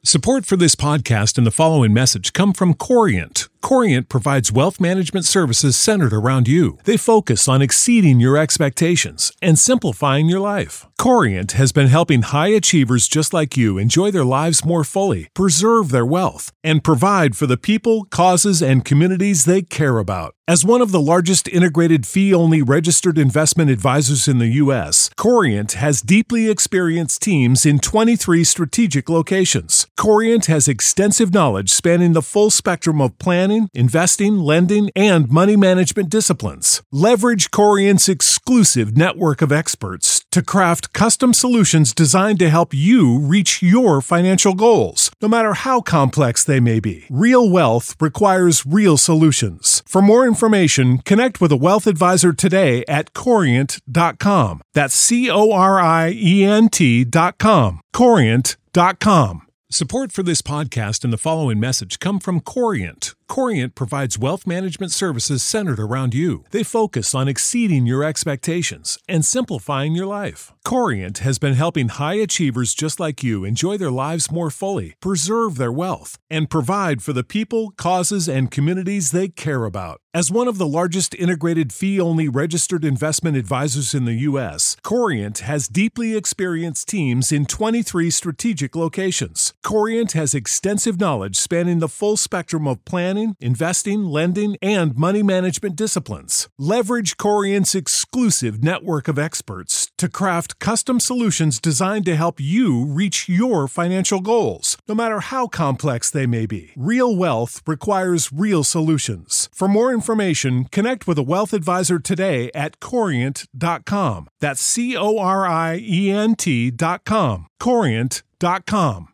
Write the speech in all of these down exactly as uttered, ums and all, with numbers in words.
Support for this podcast and the following message come from Corient. Corient provides wealth management services centered around you. They focus on exceeding your expectations and simplifying your life. Corient has been helping high achievers just like you enjoy their lives more fully, preserve their wealth, and provide for the people, causes, and communities they care about. As one of the largest integrated fee-only registered investment advisors in the U S, Corient has deeply experienced teams in twenty-three strategic locations. Corient has extensive knowledge spanning the full spectrum of planning, investing, lending, and money management disciplines. Leverage Corient's exclusive network of experts to craft custom solutions designed to help you reach your financial goals, no matter how complex they may be. Real wealth requires real solutions. For more information, connect with a wealth advisor today at corient dot com. That's C O R I E N T dot com. corient dot com. Support for this podcast and the following message come from Corient. Corient provides wealth management services centered around you. They focus on exceeding your expectations and simplifying your life. Corient has been helping high achievers just like you enjoy their lives more fully, preserve their wealth, and provide for the people, causes, and communities they care about. As one of the largest integrated fee-only registered investment advisors in the U S, Corient has deeply experienced teams in twenty-three strategic locations. Corient has extensive knowledge spanning the full spectrum of planning, investing, lending, and money management disciplines. Leverage Corient's exclusive network of experts to craft custom solutions designed to help you reach your financial goals, no matter how complex they may be. Real wealth requires real solutions. For more information, connect with a wealth advisor today at corient dot com. That's C O R I E N T dot com. corient dot com.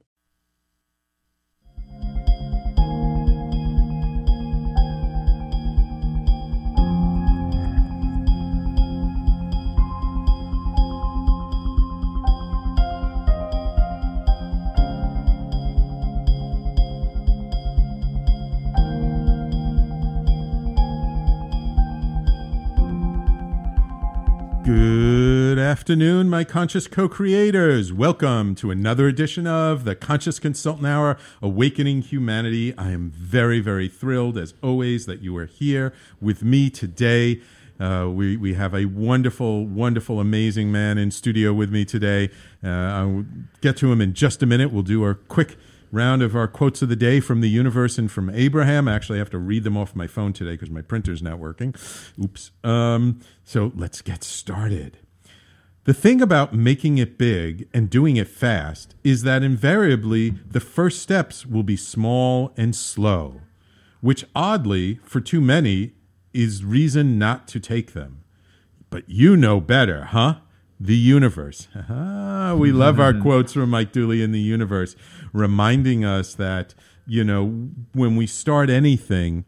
Good afternoon, my conscious co-creators. Welcome to another edition of the Conscious Consultant Hour, Awakening Humanity. I am very, very thrilled, as always, that you are here with me today. Uh, we, we have a wonderful, wonderful, amazing man in studio with me today. Uh, I'll get to him in just a minute. We'll do our quick round of our quotes of the day from the universe and from Abraham. Actually, I have to read them off my phone today because my printer's not working. Oops. Um, so let's get started. The thing about making it big and doing it fast is that invariably the first steps will be small and slow, which oddly, for too many, is reason not to take them. But you know better, huh? The universe. Ah, we love our quotes from Mike Dooley in the universe, reminding us that, you know, when we start anything,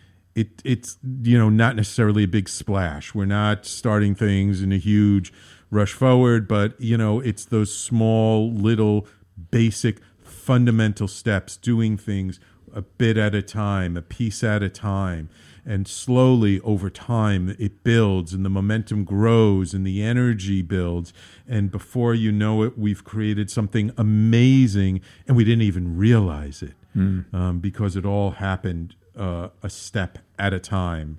it it's, you know, not necessarily a big splash. We're not starting things in a huge rush forward, but, you know, it's those small, little, basic, fundamental steps, doing things a bit at a time, a piece at a time. And slowly over time, it builds and the momentum grows and the energy builds. And before you know it, we've created something amazing and we didn't even realize it mm. um, because it all happened uh, a step at a time.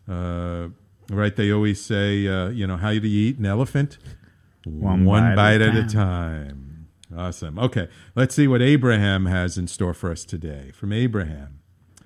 Uh, right? They always say, uh, you know, how do you eat an elephant? One, One bite, bite at, at a time. Awesome. Okay, let's see what Abraham has in store for us today. From Abraham.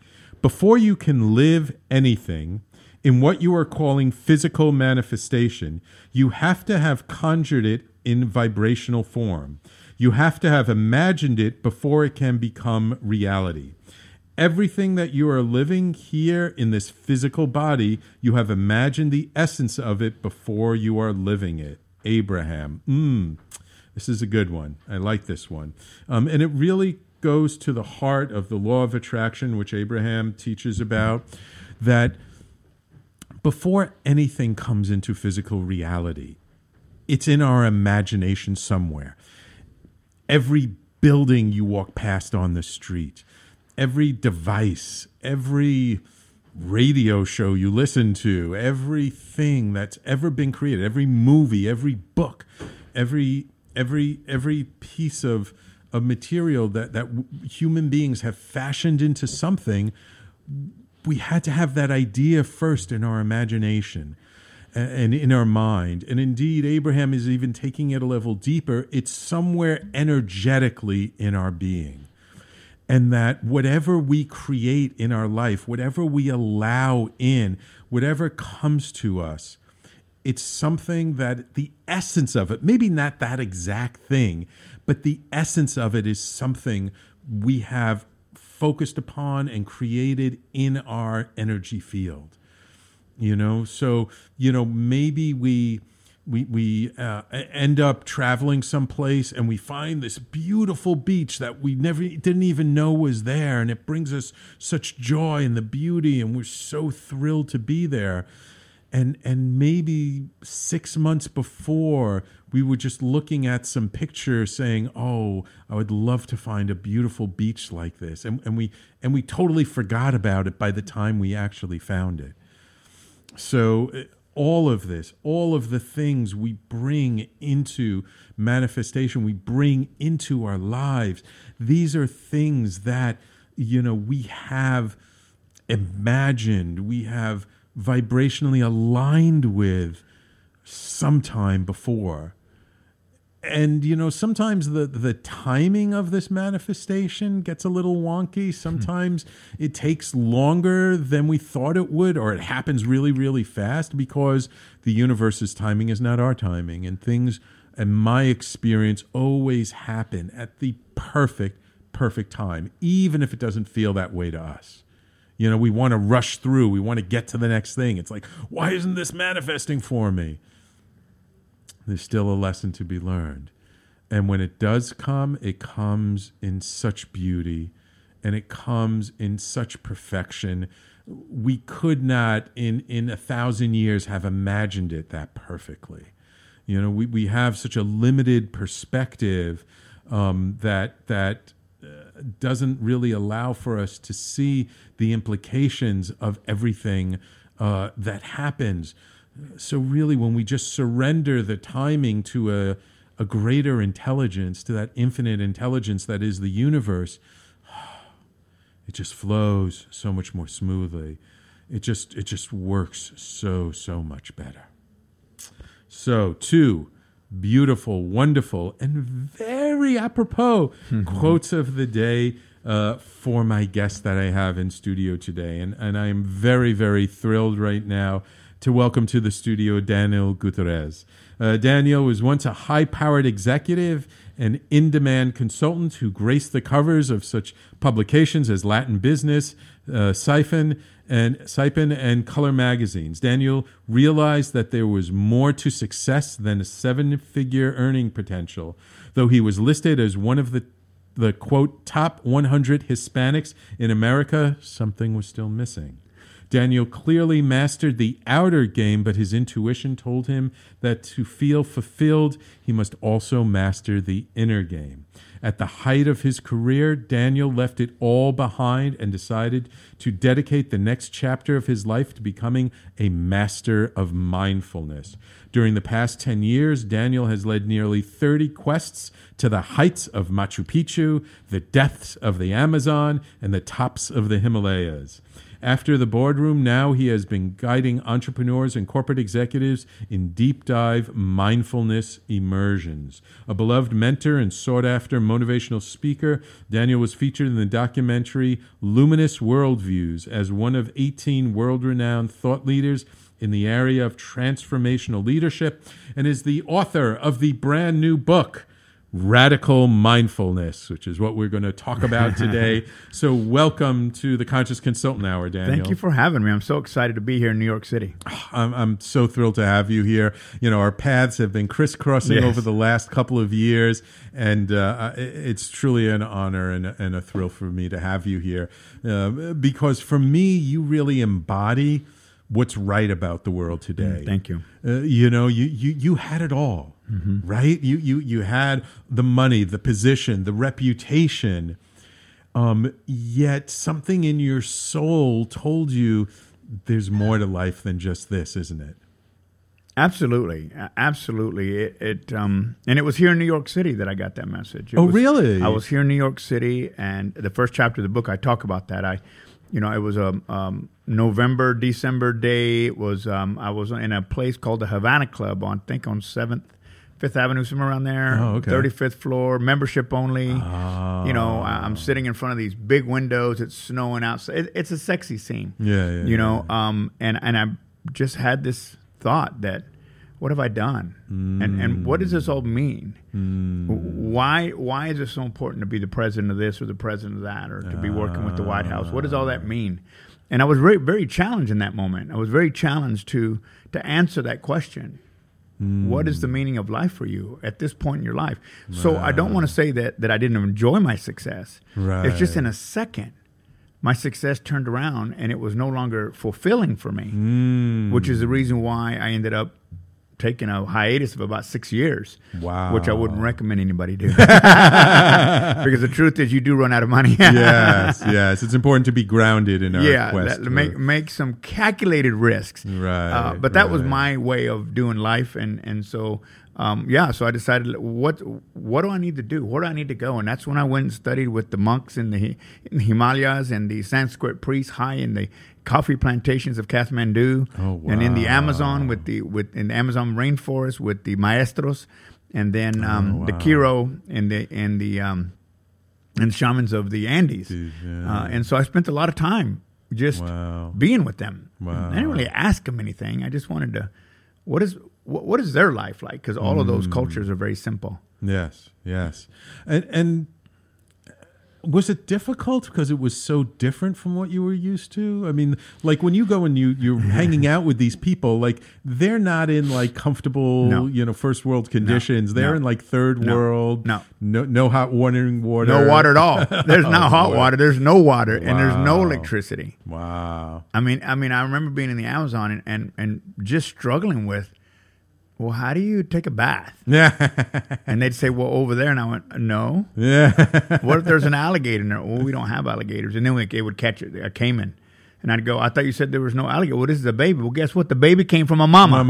Before you can live anything in what you are calling physical manifestation, you have to have conjured it in vibrational form. You have to have imagined it before it can become reality. Everything that you are living here in this physical body, you have imagined the essence of it before you are living it. Abraham. Mm, this is a good one. I like this one. Um, and it really goes to the heart of the law of attraction, which Abraham teaches about, that before anything comes into physical reality, it's in our imagination somewhere. Every building you walk past on the street, every device, every radio show you listen to, everything that's ever been created, every movie, every book, every every every piece of of material that, that human beings have fashioned into something, we had to have that idea first in our imagination and in our mind. And indeed, Abraham is even taking it a level deeper. It's somewhere energetically in our being. And that whatever we create in our life, whatever we allow in, whatever comes to us, it's something that the essence of it, maybe not that exact thing, but the essence of it is something we have focused upon and created in our energy field. You know, so, you know, maybe we we we uh, end up traveling someplace and we find this beautiful beach that we never didn't even know was there, and it brings us such joy and the beauty, and we're so thrilled to be there. And and maybe six months before, we were just looking at some picture saying, oh, I would love to find a beautiful beach like this. And, and we and we totally forgot about it by the time we actually found it. So all of this, all of the things we bring into manifestation, we bring into our lives, these are things that, you know, we have imagined, we have vibrationally aligned with sometime before. And, you know, sometimes the, the timing of this manifestation gets a little wonky. Sometimes hmm. it takes longer than we thought it would, or it happens really, really fast because the universe's timing is not our timing. And things, in my experience, always happen at the perfect, perfect time, even if it doesn't feel that way to us. You know, we want to rush through. We want to get to the next thing. It's like, why isn't this manifesting for me? There's still a lesson to be learned. And when it does come, it comes in such beauty and it comes in such perfection. We could not in, in a thousand years have imagined it that perfectly. You know, we, we have such a limited perspective um, that that uh, doesn't really allow for us to see the implications of everything uh, that happens. So really, when we just surrender the timing to a, a greater intelligence, to that infinite intelligence that is the universe, it just flows so much more smoothly. It just it just works so, so much better. So, two beautiful, wonderful, and very apropos mm-hmm. quotes of the day uh, for my guest that I have in studio today. And, and I am very, very thrilled right now to welcome to the studio Daniel Gutierrez. Uh, Daniel was once a high-powered executive and in-demand consultant who graced the covers of such publications as Latin Business, uh, Siphon, and Siphon and Color magazines. Daniel realized that there was more to success than a seven-figure earning potential. Though he was listed as one of the the quote top one hundred Hispanics in America, something was still missing. Daniel clearly mastered the outer game, but his intuition told him that to feel fulfilled, he must also master the inner game. At the height of his career, Daniel left it all behind and decided to dedicate the next chapter of his life to becoming a master of mindfulness. During the past ten years, Daniel has led nearly thirty quests to the heights of Machu Picchu, the depths of the Amazon, and the tops of the Himalayas. After the boardroom, now he has been guiding entrepreneurs and corporate executives in deep dive mindfulness immersions. A beloved mentor and sought-after motivational speaker, Daniel was featured in the documentary Luminous Worldviews as one of eighteen world-renowned thought leaders in the area of transformational leadership, and is the author of the brand new book, Radical Mindfulness, which is what we're going to talk about today. So welcome to the Conscious Consultant Hour, Daniel. Thank you for having me. I'm so excited to be here in New York City. I'm, I'm so thrilled to have you here. You know, our paths have been crisscrossing yes. over the last couple of years, and uh, it's truly an honor and, and a thrill for me to have you here. Uh, because for me, you really embody what's right about the world today. Mm, thank you. Uh, you know, you, you, you had it all. Mm-hmm. Right? You you you had the money, the position, the reputation, um, yet something in your soul told you there's more to life than just this, isn't it? Absolutely, A- absolutely. It, it um, and it was here in New York City that I got that message. It Oh, was- really? I was here in New York City, and the first chapter of the book I talk about that. I, you know, it was a um, November, December day. It was um, I was in a place called the Havana Club on, I think, on Seventh, Fifth Avenue, somewhere around there. Oh, okay. thirty-fifth floor, membership only. Oh. You know, I- I'm sitting in front of these big windows. It's snowing outside. It, it's a sexy scene. Yeah, yeah, You know, yeah. um, and and I just had this thought that, what have I done, Mm. and and what does this all mean? Mm. Why why is it so important to be the president of this or the president of that, or to be working with the White House? What does all that mean? And I was very very challenged in that moment. I was very challenged to to answer that question. Mm. What is the meaning of life for you at this point in your life? So I don't want to say that that I didn't enjoy my success. It's just Right. in a second, my success turned around and it was no longer fulfilling for me, Mm. which is the reason why I ended up taking a hiatus of about six years. Wow. Which I wouldn't recommend anybody do. Because the truth is you do run out of money. Yes, yes. It's important to be grounded in our Yeah, quest. that, make for- make some calculated risks. Right, Uh, but that was right. my way of doing life, and and so um, yeah. So I decided what what do I need to do? Where do I need to go? And that's when I went and studied with the monks in the, Hi- in the Himalayas and the Sanskrit priests high in the coffee plantations of Kathmandu, Oh, and in the wow. Amazon with the with in the Amazon rainforest with the maestros, and then um, Oh, the wow. Kiro and the and the um, and shamans of the Andes. Dude, yeah. Uh, and so I spent a lot of time just Wow. being with them. Wow. I didn't really ask them anything. I just wanted to, what is what, what is their life like? Because all of Mm. those cultures are very simple. Yes, yes. And and was it difficult because it was so different from what you were used to? I mean, like when you go and you you're hanging out with these people, like they're not in like comfortable, No. you know, first world conditions. They're No. in like third No. world. No. no, no hot running water. No water at all. There's not hot boy. water. There's no water, and there's no Wow. electricity. Wow. I mean, I mean, I remember being in the Amazon and, and, and just struggling with, well, how do you take a bath? Yeah. And they'd say, well, over there. And I went, no. Yeah. What if there's an alligator in there? Well, we don't have alligators. And then we, they would catch a, a caiman. And I'd go, I thought you said there was no alligator. Well, this is a baby. Well, guess what? The baby came from a mama.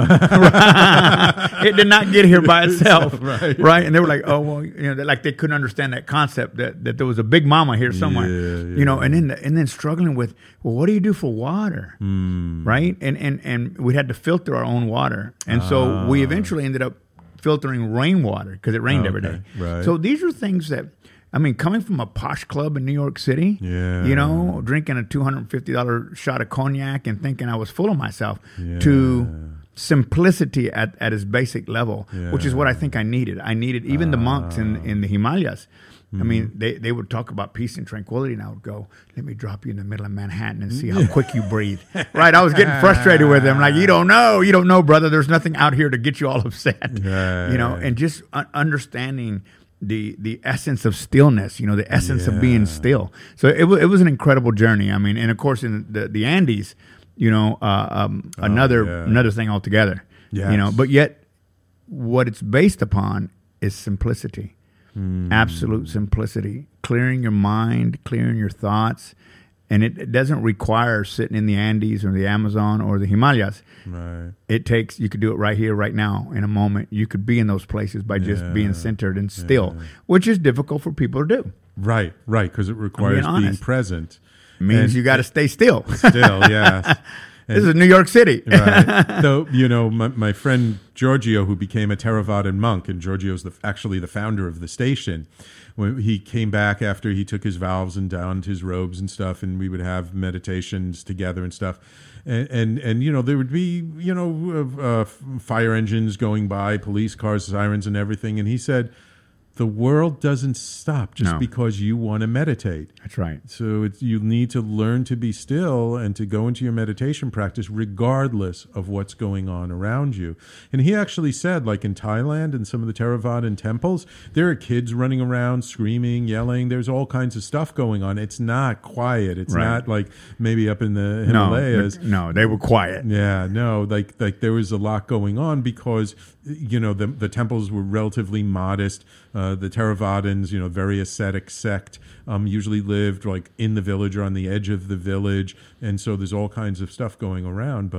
It did not get here by itself. Right. Right. And they were like, oh, well, you know, they're like they couldn't understand that concept that, that there was a big mama here somewhere. Yeah, You know, yeah. and then and then struggling with, well, what do you do for water? Mm. Right. And, and, and we had to filter our own water. And so we eventually ended up filtering rainwater because it rained every day. Okay, right. So these are things that, I mean, coming from a posh club in New York City, Yeah. you know, drinking a two hundred fifty dollars shot of cognac and thinking I was full of myself, Yeah. to simplicity at, at its basic level, which is Yeah. what I think I needed. I needed even the monks in, in the Himalayas. I Mm-hmm. mean, they, they would talk about peace and tranquility, and I would go, let me drop you in the middle of Manhattan and see how quick you breathe. Right? I was getting frustrated with them. Like, you don't know. You don't know, brother. There's nothing out here to get you all upset. Right. You know, and just un- understanding the the essence of stillness, you know, the essence of being Yeah. still. So it, w- it was an incredible journey. I mean, and of course, in the, the Andes, you know, uh, um, another yeah. another thing altogether. Yes. You know, but yet what it's based upon is simplicity. Hmm. Absolute simplicity, clearing your mind, clearing your thoughts. And it, it doesn't require sitting in the Andes or the Amazon or the Himalayas. Right. It takes, you could do it right here, right now, in a moment. You could be in those places by just Yeah. being centered and still, which is difficult for people to do. Right, right, because it requires being honest. present. It means And you got to stay still. Still, yes. This is New York City. Right. So, you know, my, my friend Giorgio, who became a Theravadan monk, and Giorgio's the, actually the founder of the station, when he came back after he took his vows and donned his robes and stuff, and we would have meditations together and stuff. And, and, and you know, there would be, you know, uh, uh, fire engines going by, police cars, sirens and everything. And he said, the world doesn't stop just No. because you want to meditate. That's right. So it's, you need to learn to be still and to go into your meditation practice regardless of what's going on around you. And he actually said, like in Thailand and some of the Theravadan temples, there are kids running around screaming, yelling. There's all kinds of stuff going on. It's not quiet. It's Right. not like maybe up in the No, Himalayas. no, they were quiet. Yeah, no, like like there was a lot going on because, you know, the the temples were relatively modest. Uh, the Theravadins, you know, very ascetic sect, um, usually lived like in the village or on the edge of the village, and so there's all kinds of stuff going around. But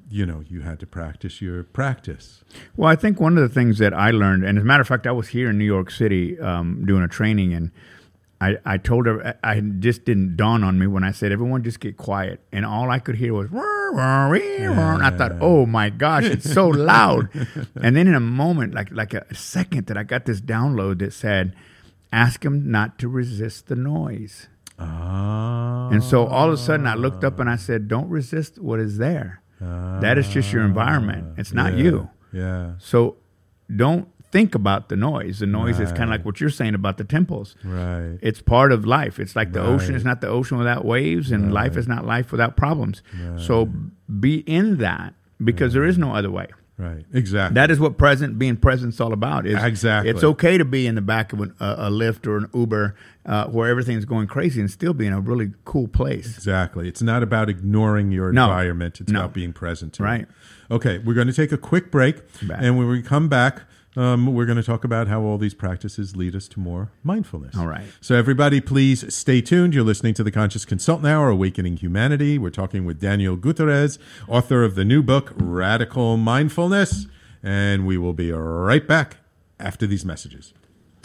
you know, you had to practice your practice. Well, I think one of the things that I learned, and as a matter of fact, I was here in New York City um, doing a training, and I, I told her, I just didn't dawn on me when I said, everyone just get quiet. And all I could hear was, yeah. I thought, oh my gosh, it's so loud. And then in a moment, like like a second, that I got this download that said, ask him not to resist the noise. Ah. And so all of a sudden I looked up and I said, don't resist what is there. Ah. That is just your environment. It's not yeah. you. Yeah. So don't think about the noise. The noise right. is kind of like what you're saying about the temples. Right. It's part of life. It's like the right. ocean is not the ocean without waves, and right. life is not life without problems. Right. So be in that, because right. there is no other way. Right. Exactly. That is what present being present is all about. Is exactly. It's okay to be in the back of an, a, a Lyft or an Uber uh, where everything's going crazy and still be in a really cool place. Exactly. It's not about ignoring your no. environment. It's no. about being present to right. it. Okay. We're going to take a quick break. Back. And when we come back, Um, we're going to talk about how all these practices lead us to more mindfulness. All right. So everybody, please stay tuned. You're listening to the Conscious Consultant Hour, Awakening Humanity. We're talking with Daniel Gutierrez, author of the new book, Radical Mindfulness. And we will be right back after these messages.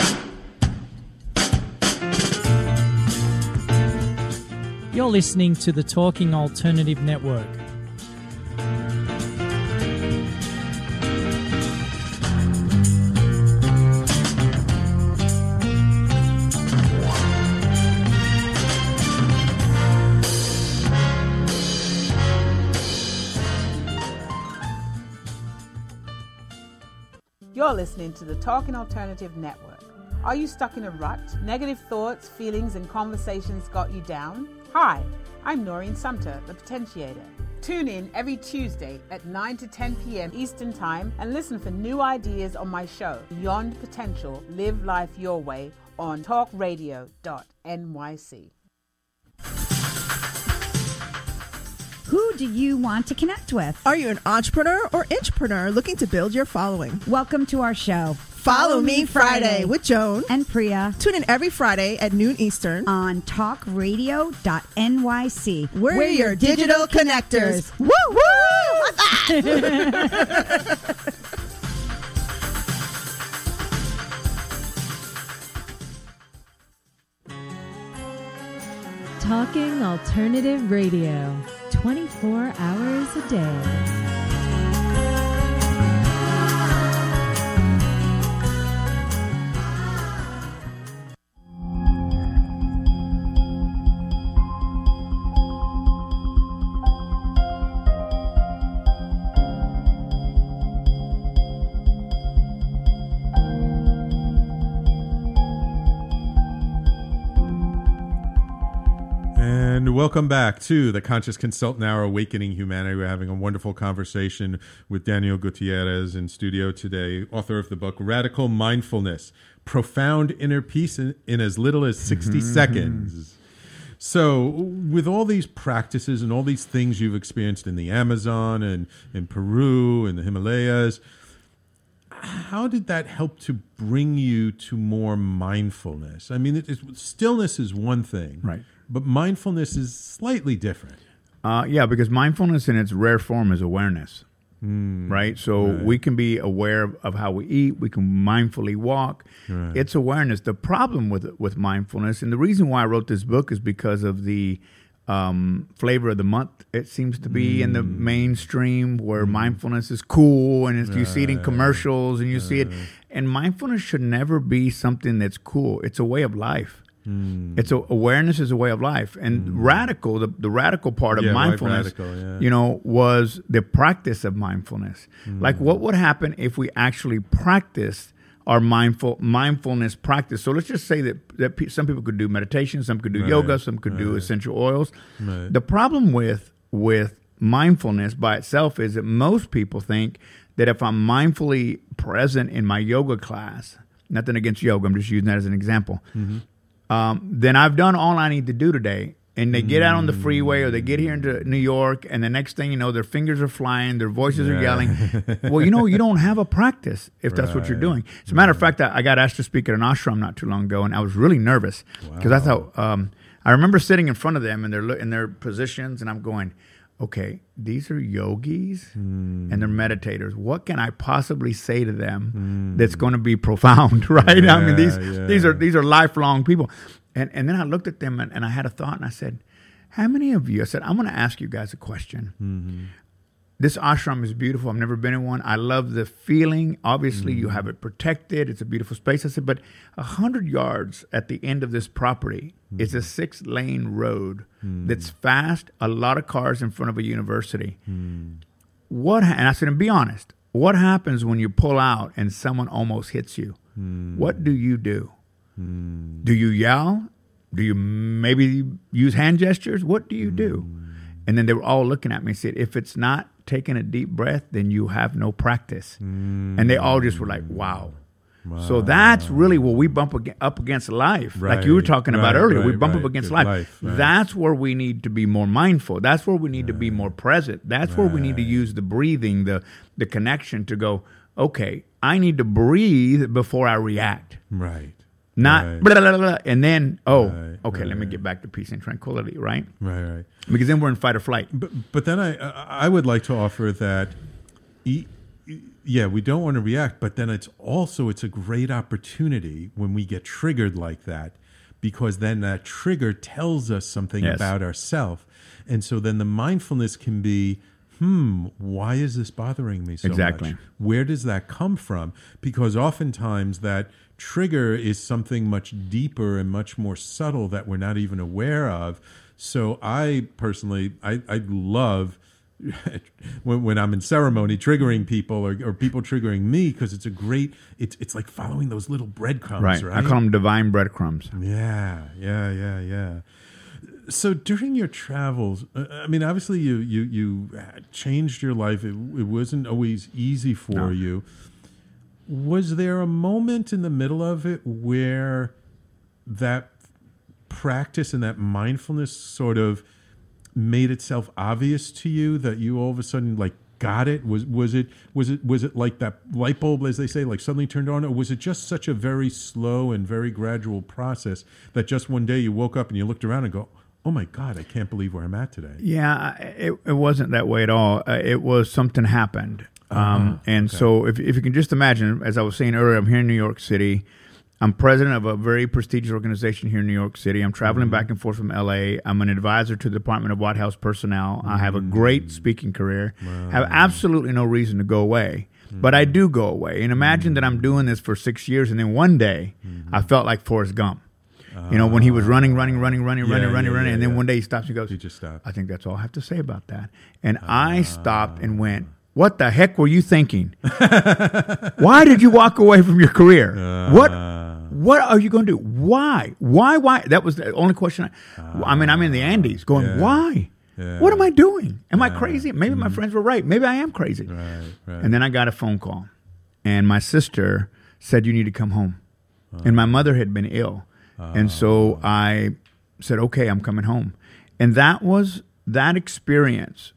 You're listening to the Talking Alternative Network. You're listening to the Talking Alternative Network. Are you stuck in a rut? Negative thoughts, feelings, and conversations got you down? Hi, I'm Noreen Sumter, the Potentiator. Tune in every Tuesday at nine to ten p.m. Eastern Time and listen for new ideas on my show, Beyond Potential, Live Life Your Way, on talk radio dot n y c. Who do you want to connect with? Are you an entrepreneur or intrapreneur looking to build your following? Welcome to our show. Follow, Follow Me Friday, Friday with Joan and Priya. Tune in every Friday at noon Eastern on talk radio dot n y c. We're, We're your digital, digital connectors. connectors. Woo woo! What's that? Talking Alternative Radio, twenty-four hours a day. And welcome back to the Conscious Consultant Hour, Awakening Humanity. We're having a wonderful conversation with Daniel Gutierrez in studio today, author of the book Radical Mindfulness, Profound Inner Peace in, in as little as sixty mm-hmm. seconds. So with all these practices and all these things you've experienced in the Amazon and in Peru and the Himalayas, how did that help to bring you to more mindfulness? I mean, it, it, stillness is one thing. Right. But mindfulness is slightly different. Uh, yeah, because mindfulness in its rare form is awareness, mm, right? So right. we can be aware of, of how we eat. We can mindfully walk. Right. It's awareness. The problem with with mindfulness, and the reason why I wrote this book is because of the um, flavor of the month. It seems to be mm. in the mainstream where mm. mindfulness is cool, and it's, right. you see it in commercials, and you right. see it. And mindfulness should never be something that's cool. It's a way of life. Mm. It's a, awareness is a way of life, and mm. radical, the, the radical part of yeah, mindfulness, radical, yeah. you know, was the practice of mindfulness. Mm. Like, what would happen if we actually practiced our mindful mindfulness practice? So let's just say that that pe- some people could do meditation, some could do right. yoga, some could right. do essential oils. Right. The problem with with mindfulness by itself is that most people think that if I'm mindfully present in my yoga class, nothing against yoga, I'm just using that as an example. Mm-hmm. Um, then I've done all I need to do today. And they get out on the freeway or they get here into New York, and the next thing you know, their fingers are flying, their voices yeah. are yelling. Well, you know, you don't have a practice if that's right. what you're doing. As a matter of fact, I got asked to speak at an ashram not too long ago, and I was really nervous because wow. I thought, um, I remember sitting in front of them in their in their positions, and I'm going, okay, these are yogis Mm. and they're meditators. What can I possibly say to them that's going to be profound, right? I mean, these Yeah, these yeah. are these are lifelong people. And and then I looked at them and, and I had a thought and I said, how many of you, I said, I'm going to ask you guys a question. Mm-hmm. This ashram is beautiful. I've never been in one. I love the feeling. Obviously, Mm-hmm. you have it protected. It's a beautiful space. I said, but one hundred yards at the end of this property Mm-hmm. is a six-lane road that's fast, a lot of cars in front of a university. Mm. What? Ha- and I said, and be honest, what happens when you pull out and someone almost hits you? Mm. What do you do? Mm. Do you yell? Do you maybe use hand gestures? What do you do? Mm. And then they were all looking at me and said, if it's not taking a deep breath, then you have no practice. Mm. And they all just were like, wow. So that's really where we bump ag- up against life. Like you were Right, talking about right, earlier, we right, bump right. up against Good life. life, right. That's where we need to be more mindful. That's where we need to be more present. That's where we need to Right. use the breathing, the the connection to go, okay, I need to breathe before I react. Right. Not Right. blah, blah, blah, blah, and then, oh, Right, okay, let me right. get back to peace and tranquility, right? Right. Right. Because then we're in fight or flight. But but then I I I would like to offer that, e- e- yeah, we don't want to react, but then it's also it's a great opportunity when we get triggered like that, because then that trigger tells us something Yes. about ourselves, and so then the mindfulness can be, hmm, why is this bothering me so Exactly. much? Where does that come from? Because oftentimes that trigger is something much deeper and much more subtle that we're not even aware of. So I personally, I, I love when, when I'm in ceremony triggering people or, or people triggering me, because it's a great, it's it's like following those little breadcrumbs, Right. right? I call them divine breadcrumbs. Yeah, yeah, yeah, yeah. So during your travels, uh, I mean, obviously you you you changed your life. It, it wasn't always easy for No. you. Was there a moment in the middle of it where that practice and that mindfulness sort of made itself obvious to you, that you all of a sudden like got it? Was was it was it was it like that light bulb, as they say, like suddenly turned on, or was it just such a very slow and very gradual process that just one day you woke up and you looked around and go, oh my God, I can't believe where I'm at today? Yeah, it, it wasn't that way at all. Uh, it was something happened. Um, Uh-huh, and okay. so if, if you can just imagine, as I was saying earlier, I'm here in New York City. I'm president of a very prestigious organization here in New York City. I'm traveling Mm-hmm. back and forth from L A. I'm an advisor to the Department of White House personnel. I have a Mm-hmm. great speaking career. Have absolutely no reason to go away. But I do go away. And imagine that I'm doing this for six years, and then one day Mm-hmm. I felt like Forrest Gump. You know, when he was running, running, running, running, Yeah, running, running, yeah, running, yeah, and then yeah. one day he stops and goes, You just stopped. I think that's all I have to say about that. And I stopped and went, what the heck were you thinking? Why did you walk away from your career? What What are you going to do? Why? Why? Why? That was the only question. I, I mean, I'm in the Andes going, Yeah. why? Yeah. What am I doing? Am I crazy? Maybe my friends were right. Maybe I am crazy. Right, right. And then I got a phone call, and my sister said, you need to come home. And my mother had been ill. And so I said, okay, I'm coming home. And that was that experience.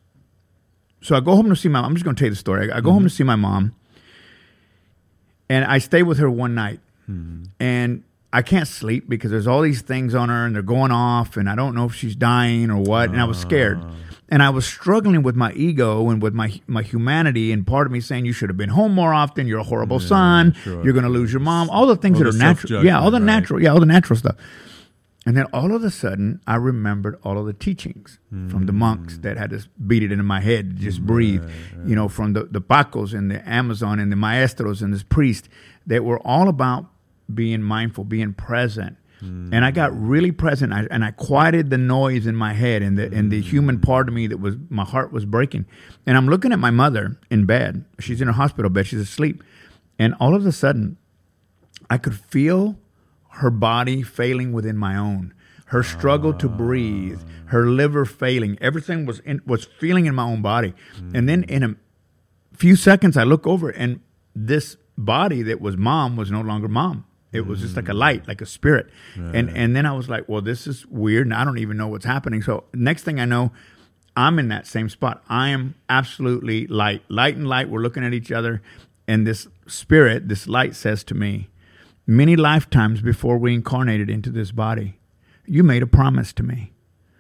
So I go home to see my mom. I'm just going to tell you the story. I, I go home to see my mom, and I stay with her one night. And I can't sleep because there's all these things on her, and they're going off, and I don't know if she's dying or what. And I was scared. And I was struggling with my ego and with my my humanity, and part of me saying, you should have been home more often. You're a horrible son. sure. You're going to lose your mom. All the things All that the are natural. Yeah, all the self-judgment, right. natural. Yeah, all the natural stuff. And then all of a sudden, I remembered all of the teachings from the monks that had to beat it into my head, just breathe. You know, from the, the Pacos and the Amazon and the Maestros and this priest that were all about being mindful, being present. And I got really present, I, and I quieted the noise in my head and the and the human part of me that was, my heart was breaking. And I'm looking at my mother in bed. She's in a hospital bed. She's asleep. And all of a sudden, I could feel her body failing within my own, her struggle to breathe, her liver failing. Everything was in, was feeling in my own body. And then in a few seconds, I look over, and this body that was mom was no longer mom. It was just like a light, like a spirit. And and then I was like, well, this is weird, and I don't even know what's happening. So next thing I know, I'm in that same spot. I am absolutely light. Light and light, we're looking at each other, and this spirit, this light says to me, many lifetimes before we incarnated into this body, you made a promise to me.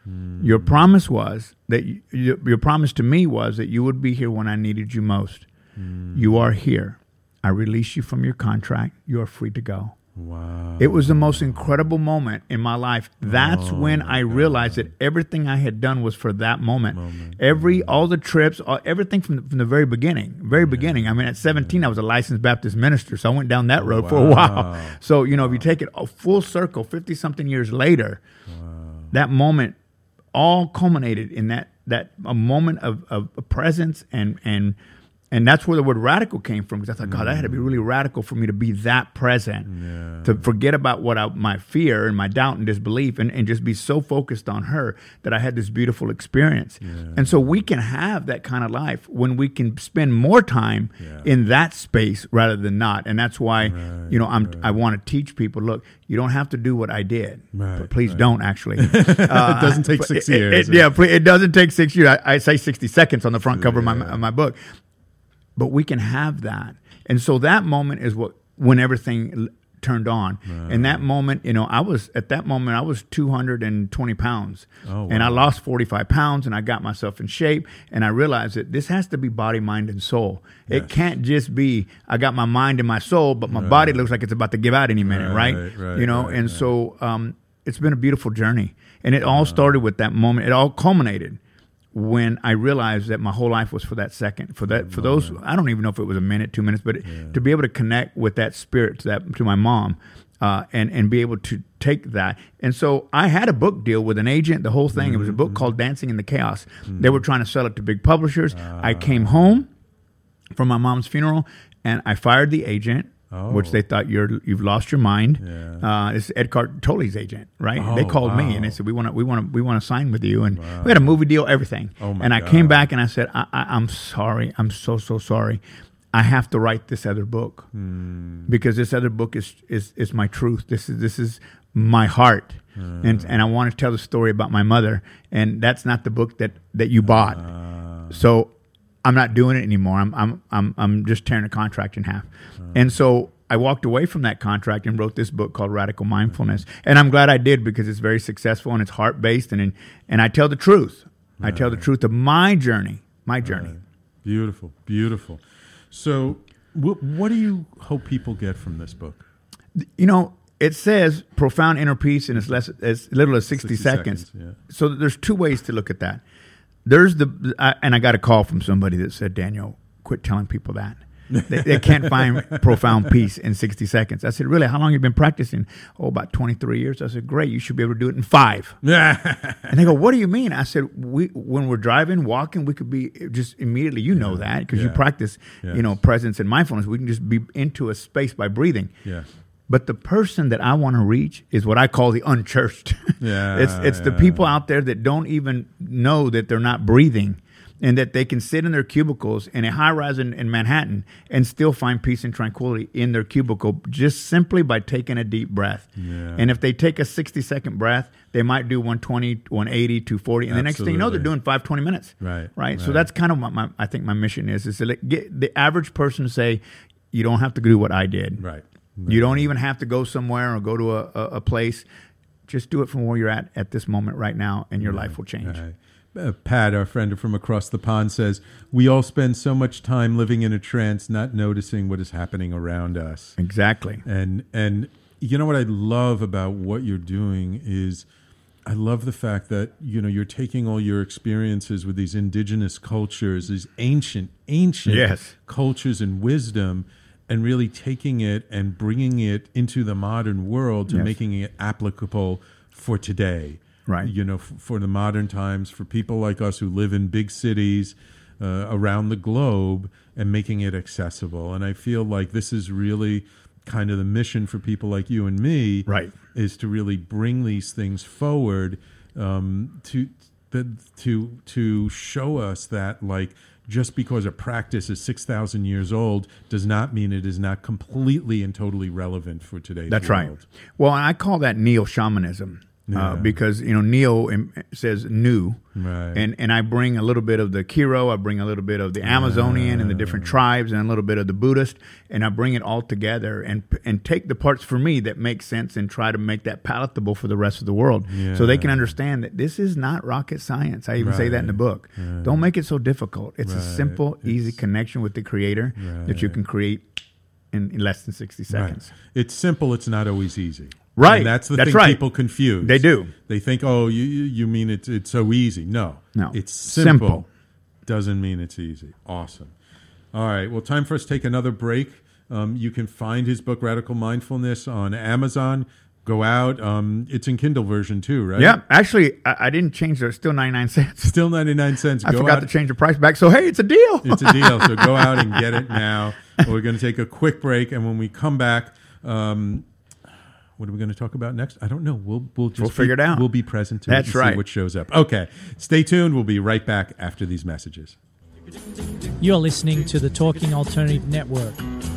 Mm. Your promise was that you, your promise to me was that you would be here when I needed you most. Mm. You are here. I release you from your contract. You are free to go. Wow. It was the most incredible moment in my life. That's oh, when I realized that everything I had done was for that moment. moment. Every, all the trips, all, everything from the, from the very beginning, very yeah. beginning. I mean, at seventeen, yeah. I was a licensed Baptist minister, so I went down that road wow. for a while. So, you know, if you take it a full circle, fifty-something years later, wow. that moment all culminated in that, that a moment of, of presence and, and, And that's where the word radical came from, because I thought, God, that had to be really radical for me to be that present, yeah. to forget about what I, my fear and my doubt and disbelief, and, and just be so focused on her that I had this beautiful experience. Yeah. And so we can have that kind of life when we can spend more time yeah. in that space rather than not. And that's why, right, you know, I'm, right. I want to teach people, look, you don't have to do what I did, right, but please right. don't actually. Uh, it doesn't take six it, years. It, it, yeah, it doesn't take six years. I, I say sixty seconds on the front cover yeah. of, my, of my book. But we can have that. And so that moment is what when everything turned on. Right. And that moment, you know, I was, at that moment, I was two hundred twenty pounds. Oh, wow. And I lost forty-five pounds, and I got myself in shape. And I realized that this has to be body, mind, and soul. Yes. It can't just be, I got my mind and my soul, but my right. body looks like it's about to give out any minute, right? right? right you know, right, and right. so um, it's been a beautiful journey. And it all started with that moment. It all culminated when I realized that my whole life was for that second, for that, for those, I don't even know if it was a minute, two minutes, but yeah. to be able to connect with that spirit to that, to my mom, uh, and, and be able to take that. And so I had a book deal with an agent, the whole thing. Mm-hmm. It was a book called Dancing in the Chaos. Mm-hmm. They were trying to sell it to big publishers. Uh, I came home from my mom's funeral, and I fired the agent. Oh. Which they thought you're you've lost your mind. Yeah. Uh, it's Eckhart Tolle's agent, right? Oh, they called wow. me and they said we want to we want to we want to sign with you, and wow. we had a movie deal, everything. Oh my and I God. came back and I said I, I, I'm sorry, I'm so so sorry. I have to write this other book hmm. because this other book is is is my truth. This is this is my heart, uh. and and I want to tell the story about my mother, and that's not the book that that you bought. Uh. So I'm not doing it anymore. I'm I'm I'm I'm just tearing the contract in half. Uh, and so I walked away from that contract and wrote this book called Radical Mindfulness. And I'm glad I did, because it's very successful and it's heart-based, and and, and I tell the truth. Right. I tell the truth of my journey, my journey. Right. Beautiful, beautiful. So wh- what do you hope people get from this book? You know, it says profound inner peace in as, less, as little as sixty, sixty seconds. seconds yeah. So there's two ways to look at that. There's the, I, and I got a call from somebody that said, Daniel, quit telling people that. they, they can't find profound peace in sixty seconds. I said, really? How long have you been practicing? Oh, about twenty-three years. I said, great. You should be able to do it in five. And they go, what do you mean? I said, we when we're driving, walking, we could be just immediately, you know yeah. that, because yeah. you practice, yes. you know, presence and mindfulness. We can just be into a space by breathing. Yeah. But the person that I want to reach is what I call the unchurched. Yeah, it's it's yeah. the people out there that don't even know that they're not breathing, and that they can sit in their cubicles in a high rise in, in Manhattan and still find peace and tranquility in their cubicle just simply by taking a deep breath. Yeah. And if they take a sixty second breath, they might do one twenty, one eighty, two forty, and Absolutely. The next thing you know, they're doing five, twenty minutes. Right. Right. right. So that's kind of what my, I think my mission is, is to get the average person to say, you don't have to do what I did. Right. You don't even have to go somewhere or go to a, a, a place. Just do it from where you're at at this moment right now, and your right. life will change. Right. Uh, Pat, our friend from across the pond, says, we all spend so much time living in a trance, not noticing what is happening around us. Exactly. And, and you know what I love about what you're doing is I love the fact that, you know, you're taking all your experiences with these indigenous cultures, these ancient, ancient yes. cultures and wisdom, and really taking it and bringing it into the modern world to yes. making it applicable for today. Right. You know, f- for the modern times, for people like us who live in big cities uh, around the globe, and making it accessible. And I feel like this is really kind of the mission for people like you and me, right. is to really bring these things forward, um, to, to, to show us that, like, just because a practice is six thousand years old does not mean it is not completely and totally relevant for today's That's world. right. Well, I call that neo-shamanism. Yeah. Uh, because you know Neo im- says new, Right. and and I bring a little bit of the Kiro, I bring a little bit of the Amazonian and the different tribes, and a little bit of the Buddhist, and I bring it all together and and take the parts for me that make sense and try to make that palatable for the rest of the world, Yeah. so they can understand that this is not rocket science. I even say that in the book. Right. Don't make it so difficult. It's a Right. simple, easy It's- connection with the Creator that you Right. can create in, in less than sixty seconds. Right. It's simple. It's not always easy. Right. And that's the That's thing right. people confuse. They do. They think, oh, you you you mean it's it's so easy. No. No. It's simple. Simple. Doesn't mean it's easy. Awesome. All right. Well, time for us to take another break. Um, you can find his book, Radical Mindfulness, on Amazon. Go out. Um, it's in Kindle version too, right? Yeah, actually, I, I didn't change it. It's still ninety-nine cents. Still ninety-nine cents. I Go forgot out. to change the price back. So, hey, it's a deal. It's a deal. So go out and get it now. We're going to take a quick break, and when we come back, um, what are we going to talk about next? I don't know. We'll we'll just We'll figure be, it out. We'll be present to That's it and right. see what shows up. Okay, stay tuned. We'll be right back after these messages. You're listening to the Talking Alternative Network.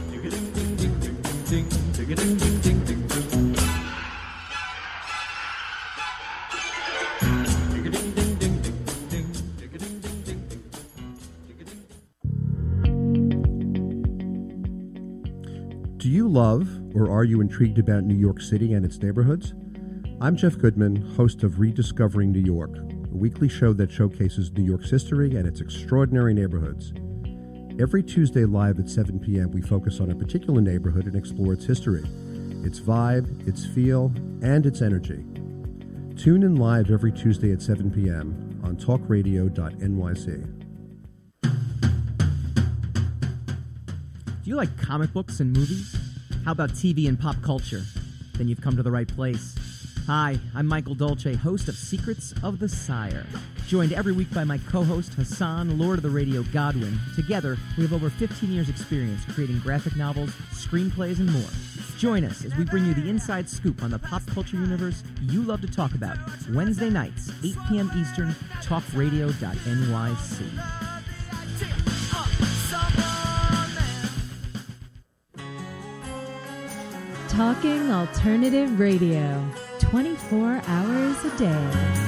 Do you love or are you intrigued about New York City and its neighborhoods? I'm Jeff Goodman, host of Rediscovering New York, a weekly show that showcases New York's history and its extraordinary neighborhoods. Every Tuesday live at seven p.m., we focus on a particular neighborhood and explore its history, its vibe, its feel, and its energy. Tune in live every Tuesday at seven p.m. on talk radio dot N Y C. Do you like comic books and movies? How about T V and pop culture? Then you've come to the right place. Hi, I'm Michael Dolce, host of Secrets of the Sire. Joined every week by my co-host Hassan, Lord of the Radio Godwin. Together, we have over fifteen years experience creating graphic novels, screenplays, and more. Join us as we bring you the inside scoop on the pop culture universe you love to talk about. Wednesday nights, eight p.m. Eastern, talk radio dot N Y C. Talking Alternative Radio, twenty-four hours a day.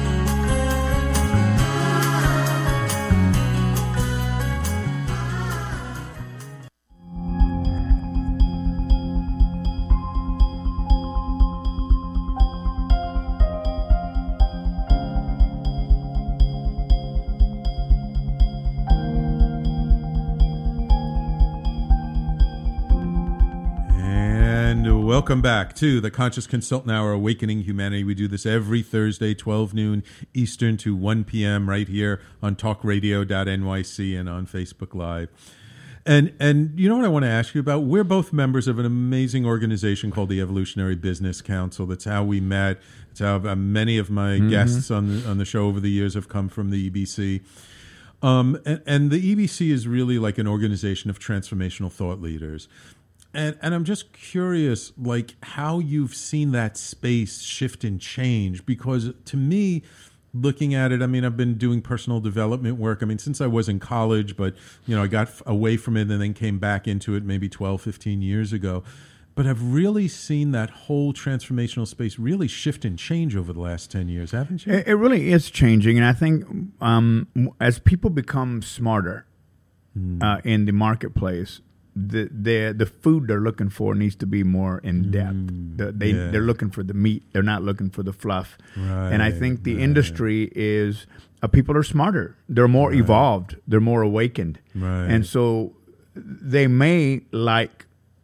Welcome back to the Conscious Consultant Hour, Awakening Humanity. We do this every Thursday, twelve noon Eastern to one p.m. right here on talk radio dot N Y C and on Facebook Live. And and you know what I want to ask you about? We're both members of an amazing organization called the Evolutionary Business Council. That's how we met. It's how uh, many of my mm-hmm. guests on the, on the show over the years have come from the E B C. Um, and, and the E B C is really like an organization of transformational thought leaders. And and I'm just curious, like, how you've seen that space shift and change, because to me, looking at it, I mean, I've been doing personal development work, I mean, since I was in college, but, you know, I got away from it and then came back into it maybe twelve, fifteen years ago. But I've really seen that whole transformational space really shift and change over the last ten years, haven't you? It, it really is changing. And I think um, as people become smarter mm. uh, in the marketplace, the the the food they're looking for needs to be more in depth. Mm, the, they yeah. they're looking for the meat. They're not looking for the fluff. Right, and I think the right. industry is uh, people are smarter. They're more right. evolved. They're more awakened. Right. And so they may like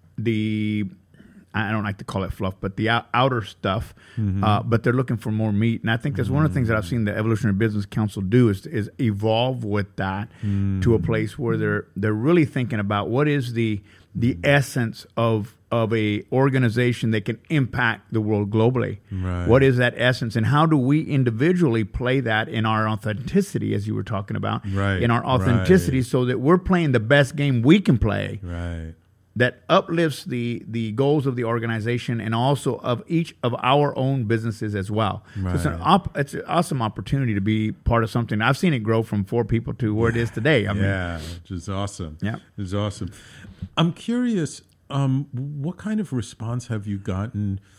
the I don't like to call it fluff, but the out, outer stuff. Mm-hmm. Uh, but they're looking for more meat. And I think that's mm. one of the things that I've seen the Evolutionary Business Council do is is evolve with that mm. to a place where they're they're really thinking about what is the the mm. essence of of a organization that can impact the world globally. Right. What is that essence, and how do we individually play that in our authenticity, as you were talking about, right. in our authenticity, right. so that we're playing the best game we can play. Right. That uplifts the the goals of the organization and also of each of our own businesses as well. Right. So it's an op- it's an awesome opportunity to be part of something. I've seen it grow from four people to where it is today. I mean, yeah, which is awesome. Yeah, it's awesome. I'm curious, um, what kind of response have you gotten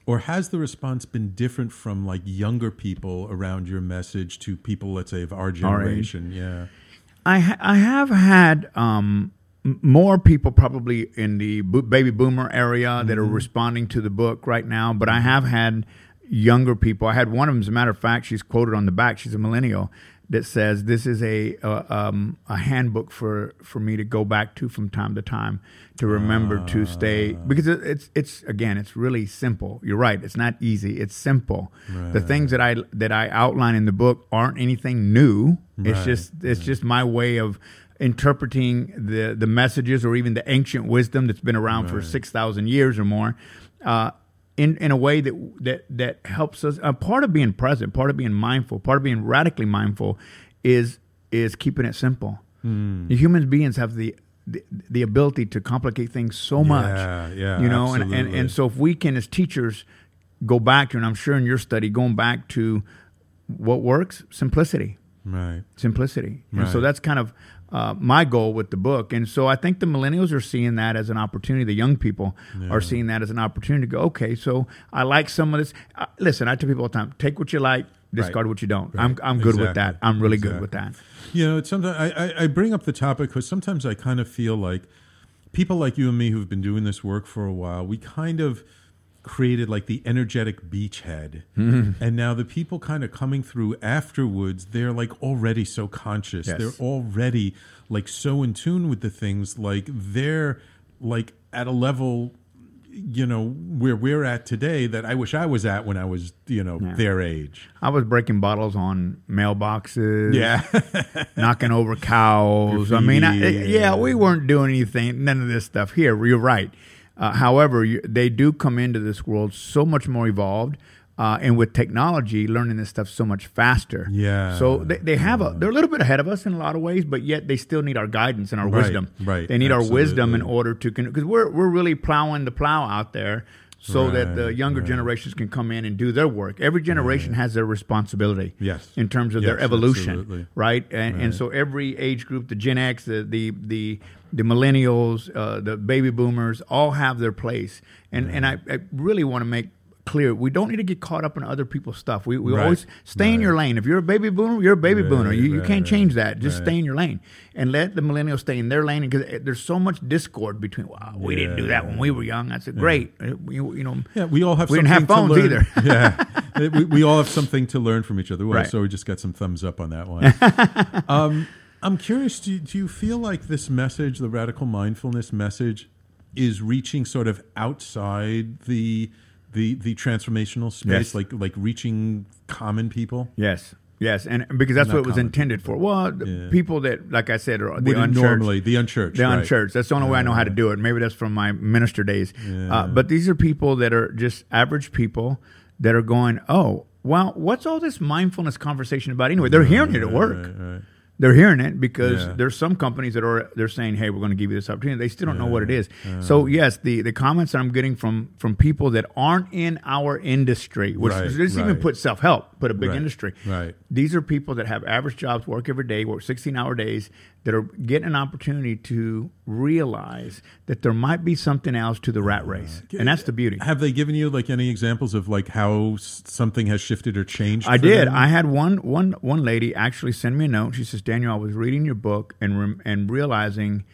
or has the response been different from like younger people around your message to people, let's say, of our generation? Yeah. I ha- I have had um, m- more people probably in the bo- baby boomer area mm-hmm. that are responding to the book right now, but I have had younger people. I had one of them, as a matter of fact, she's quoted on the back. She's a millennial that says, this is a uh, um, a handbook for, for me to go back to from time to time to remember uh, to stay. Because it, it's, it's again, it's really simple. You're right. It's not easy. It's simple. Right. The things that I that I outline in the book aren't anything new. Right. It's just it's right. just my way of interpreting the, the messages or even the ancient wisdom that's been around right. for six thousand years or more. Uh, In, in a way that that that helps us. Uh, part of being present, part of being mindful, part of being radically mindful, is is keeping it simple. Mm. The human beings have the, the the ability to complicate things so yeah, much. Yeah, you know, and, absolutely. and and so if we can, as teachers, go back to, and I'm sure in your study, going back to what works, simplicity. Right. Simplicity. And right. so that's kind of uh, my goal with the book. And so I think the millennials are seeing that as an opportunity. The young people yeah. are seeing that as an opportunity to go, okay, so I like some of this. Uh, listen, I tell people all the time, take what you like, discard right. what you don't. Right. I'm I'm good exactly. with that. I'm really exactly. good with that. You know, it's sometimes I, I, I bring up the topic because sometimes I kind of feel like people like you and me who've been doing this work for a while, we kind of created like the energetic beachhead. Mm-hmm. And now the people kind of coming through afterwards, they're like already so conscious. Yes. They're already like so in tune with the things, like they're like at a level, you know, where we're at today that I wish I was at when I was, you know, yeah. their age. I was breaking bottles on mailboxes. Yeah. knocking over cows. Graffiti, I mean, I, yeah, we weren't doing anything, none of this stuff here. You're right. Uh, however, you, they do come into this world so much more evolved, uh, and with technology, learning this stuff so much faster. Yeah. So they, they have a they're a little bit ahead of us in a lot of ways, but yet they still need our guidance and our right, wisdom. Right. They need Absolutely. our wisdom in order to, because we're we're really plowing the plow out there, so right, that the younger right. generations can come in and do their work. Every generation right. has their responsibility. Yes. In terms of yes, their evolution. Absolutely. Right. And right. and so every age group, the Gen X, the the the the millennials, uh, the baby boomers, all have their place. And yeah. and I, I really want to make clear, we don't need to get caught up in other people's stuff. We we right. always stay right. in your lane. If you're a baby boomer, you're a baby right, boomer. You, you right, can't change right, that. Just right. stay in your lane. And let the millennials stay in their lane, because there's so much discord between, wow, we yeah. didn't do that when we were young. I said, great. Yeah. You, you know, yeah, we all have we something didn't have phones to learn. either. yeah. We, we all have something to learn from each other. Well, right. So we just got some thumbs up on that one. um, I'm curious, do, do you feel like this message, the radical mindfulness message, is reaching sort of outside the the the transformational space, yes. like like reaching common people? Yes. Yes, and because that's Not what it was common intended people. for. Well, Yeah. people that, like I said, are the Wouldn't unchurched. normally the unchurched, The right. unchurched. That's the only way I know how to do it. Maybe that's from my minister days. Yeah. Uh, but these are people that are just average people that are going, oh, well, what's all this mindfulness conversation about anyway? They're hearing it at work. Right, right. They're hearing it because Yeah. there's some companies that are they're saying, hey, we're going to give you this opportunity. They still don't know Yeah. what it is. Yeah. So yes, the, the comments that I'm getting from from people that aren't in our industry, which Right, just even right. put self-help, put a big Right, industry. right. These are people that have average jobs, work every day, work sixteen-hour days, that are getting an opportunity to realize that there might be something else to the rat race. And that's the beauty. Have they given you like any examples of like how s- something has shifted or changed? I for did. them? I had one one one lady actually send me a note. She says, Daniel, I was reading your book and rem- and realizing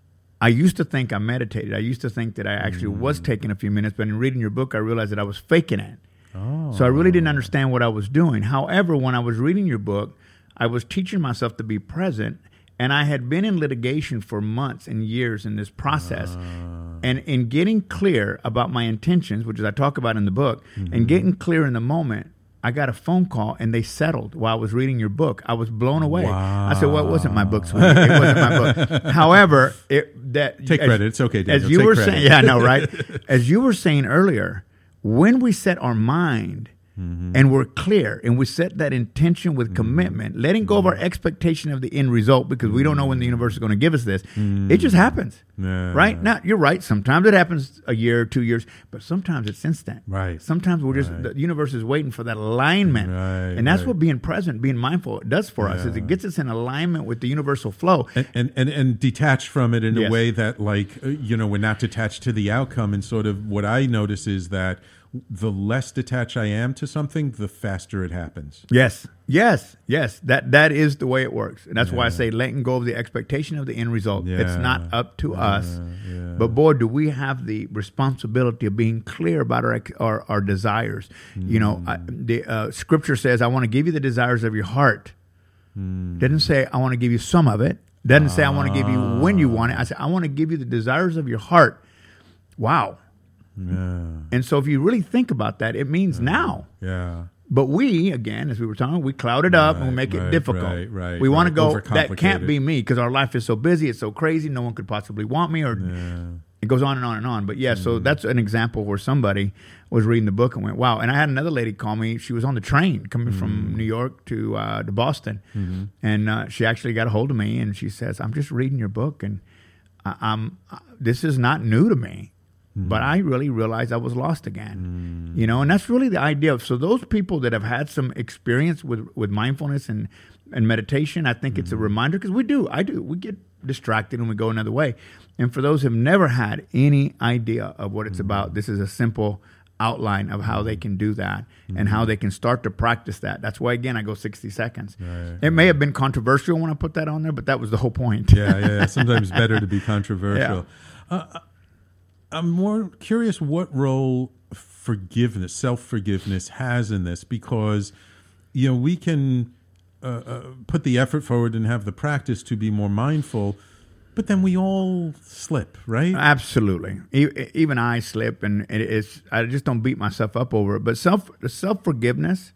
I used to think I meditated. I used to think that I actually Mm. was taking a few minutes, but in reading your book, I realized that I was faking it. Oh. So I really didn't understand what I was doing. However, when I was reading your book, I was teaching myself to be present, and I had been in litigation for months and years in this process. Uh. And in getting clear about my intentions, which is I talk about in the book, Mm-hmm. and getting clear in the moment, I got a phone call and they settled while I was reading your book. I was blown away. Wow. I said, well, it wasn't my book, sweetie. It wasn't my book. However, it, that Take as, credit. It's okay, Daniel. As you Take were credit. saying, yeah, I know, right? As you were saying earlier, when we set our mind mm-hmm. and we're clear and we set that intention with mm-hmm. commitment, letting go mm-hmm. of our expectation of the end result, because we don't know when the universe is going to give us this, mm-hmm. it just happens. Yeah. Right? Now, you're right. Sometimes it happens a year or two years, but sometimes it's instant. Right. Sometimes we're just, Right. the universe is waiting for that alignment. Right, and that's right. what being present, being mindful does for us, is it gets us in alignment with the universal flow. And, and, and, and detached from it in Yes. a way that, like, uh, you know, we're not detached to the outcome. And sort of what I notice is that the less detached I am to something, the faster it happens. Yes, yes, yes. That that is the way it works, and that's yeah. why I say letting go of the expectation of the end result. Yeah. It's not up to yeah. us, yeah. but boy, do we have the responsibility of being clear about our our, our desires. Mm. You know, I, the uh, Scripture says, "I want to give you the desires of your heart." Mm. Didn't say I want to give you some of it. Doesn't ah. say I want to give you when you want it. I say I want to give you the desires of your heart. Wow. Yeah. And so if you really think about that, it means yeah. now. Yeah. But we, again, as we were talking, we cloud it up right, and we make right, it difficult. Right, right, we want right. to go, that can't be me because our life is so busy, it's so crazy, no one could possibly want me, or yeah. it goes on and on and on. But yeah, mm. so that's an example where somebody was reading the book and went, wow. And I had another lady call me. She was on the train coming mm. from New York to uh, to Boston. Mm-hmm. And uh, she actually got a hold of me and she says, I'm just reading your book and I, I'm uh, this is not new to me. Mm. But I really realized I was lost again, mm. you know, and that's really the idea of, so those people that have had some experience with, with mindfulness and, and meditation, I think mm. it's a reminder, because we do, I do, we get distracted and we go another way. And for those who have never had any idea of what it's mm. about, this is a simple outline of how they can do that mm. and how they can start to practice that. That's why, again, I go sixty seconds. Right, it may right. have been controversial when I put that on there, but that was the whole point. yeah, yeah, yeah. Sometimes better to be controversial. Yeah. Uh, I'm more curious what role forgiveness, self-forgiveness has in this, because, you know, we can uh, uh, put the effort forward and have the practice to be more mindful, but then we all slip, right? Absolutely. E- even I slip, and it's, I just don't beat myself up over it. But self self-forgiveness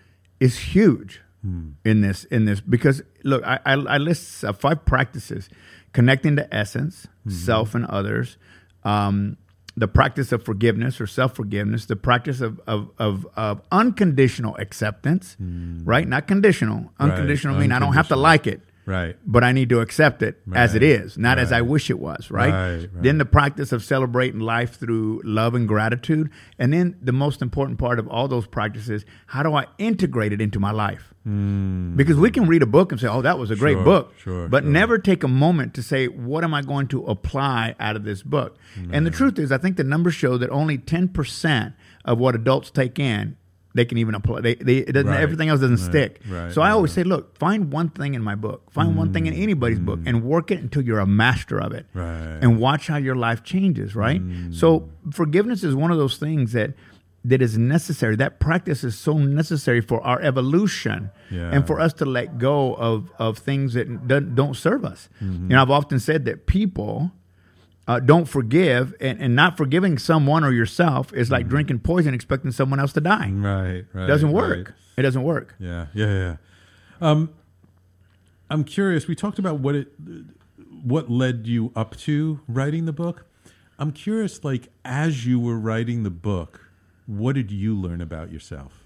is huge hmm. in this, in this, because, look, I, I, I list uh, five practices: connecting to essence, mm-hmm. self and others, Um, the practice of forgiveness or self-forgiveness, the practice of of, of, of unconditional acceptance, mm. right? Not conditional. Unconditional right. mean I don't have to like it, right? But I need to accept it right. as it is, not right. as I wish it was, right? Right, right? Then the practice of celebrating life through love and gratitude. And then the most important part of all those practices, how do I integrate it into my life? Mm. Because we can read a book and say, oh, that was a great sure, book, sure, but sure. never take a moment to say, what am I going to apply out of this book? Mm. And the truth is, I think the numbers show that only ten percent of what adults take in, they can even apply. They, they, it doesn't, right. Everything else doesn't right. stick. Right. So I always right. say, look, find one thing in my book. Find mm. one thing in anybody's mm. book and work it until you're a master of it. Right. And watch how your life changes, right? Mm. So forgiveness is one of those things that that is necessary. That practice is so necessary for our evolution yeah. and for us to let go of, of things that don't, don't serve us. Mm-hmm. You know, I've often said that people uh, don't forgive, and, and not forgiving someone or yourself is like mm-hmm. drinking poison, expecting someone else to die. Right, right. It doesn't work. Right. It doesn't work. Yeah, yeah, yeah. Um, I'm curious. We talked about what it, what led you up to writing the book. I'm curious, like, as you were writing the book, what did you learn about yourself?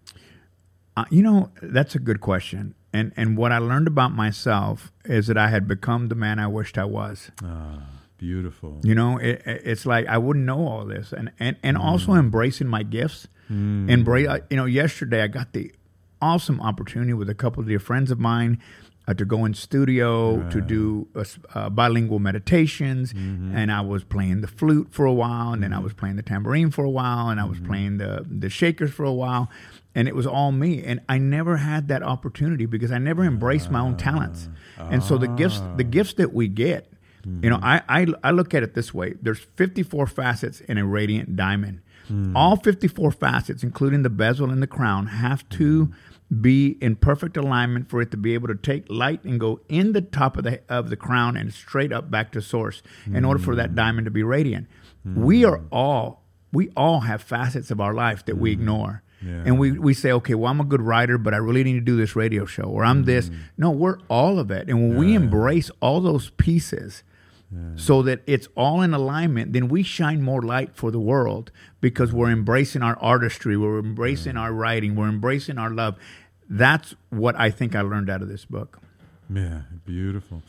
Uh, you know, that's a good question. And and what I learned about myself is that I had become the man I wished I was. Ah, beautiful. You know, it, it's like I wouldn't know all this. And, and, and mm. also embracing my gifts. Mm. Embrace, you know, yesterday I got the awesome opportunity with a couple of dear friends of mine Uh, to go in studio, right. to do uh, uh, bilingual meditations, mm-hmm. and I was playing the flute for a while, and mm-hmm. then I was playing the tambourine for a while, and I was mm-hmm. playing the the shakers for a while, and it was all me. And I never had that opportunity because I never embraced uh, my own talents. Uh, and so the gifts, the gifts that we get, mm-hmm. you know, I, I I look at it this way: there's fifty-four facets in a radiant diamond. Mm-hmm. All fifty-four facets, including the bezel and the crown, have to mm-hmm. be in perfect alignment for it to be able to take light and go in the top of the of the crown and straight up back to source mm. in order for that diamond to be radiant. Mm. We are all, we all have facets of our life that mm. we ignore. Yeah. And we, we say, okay, well, I'm a good writer, but I really need to do this radio show, or I'm mm. this. No, we're all of it. And when yeah. we embrace all those pieces yeah. so that it's all in alignment, then we shine more light for the world because we're embracing our artistry, we're embracing yeah. our writing, we're embracing our love. That's what I think I learned out of this book. Yeah, beautiful.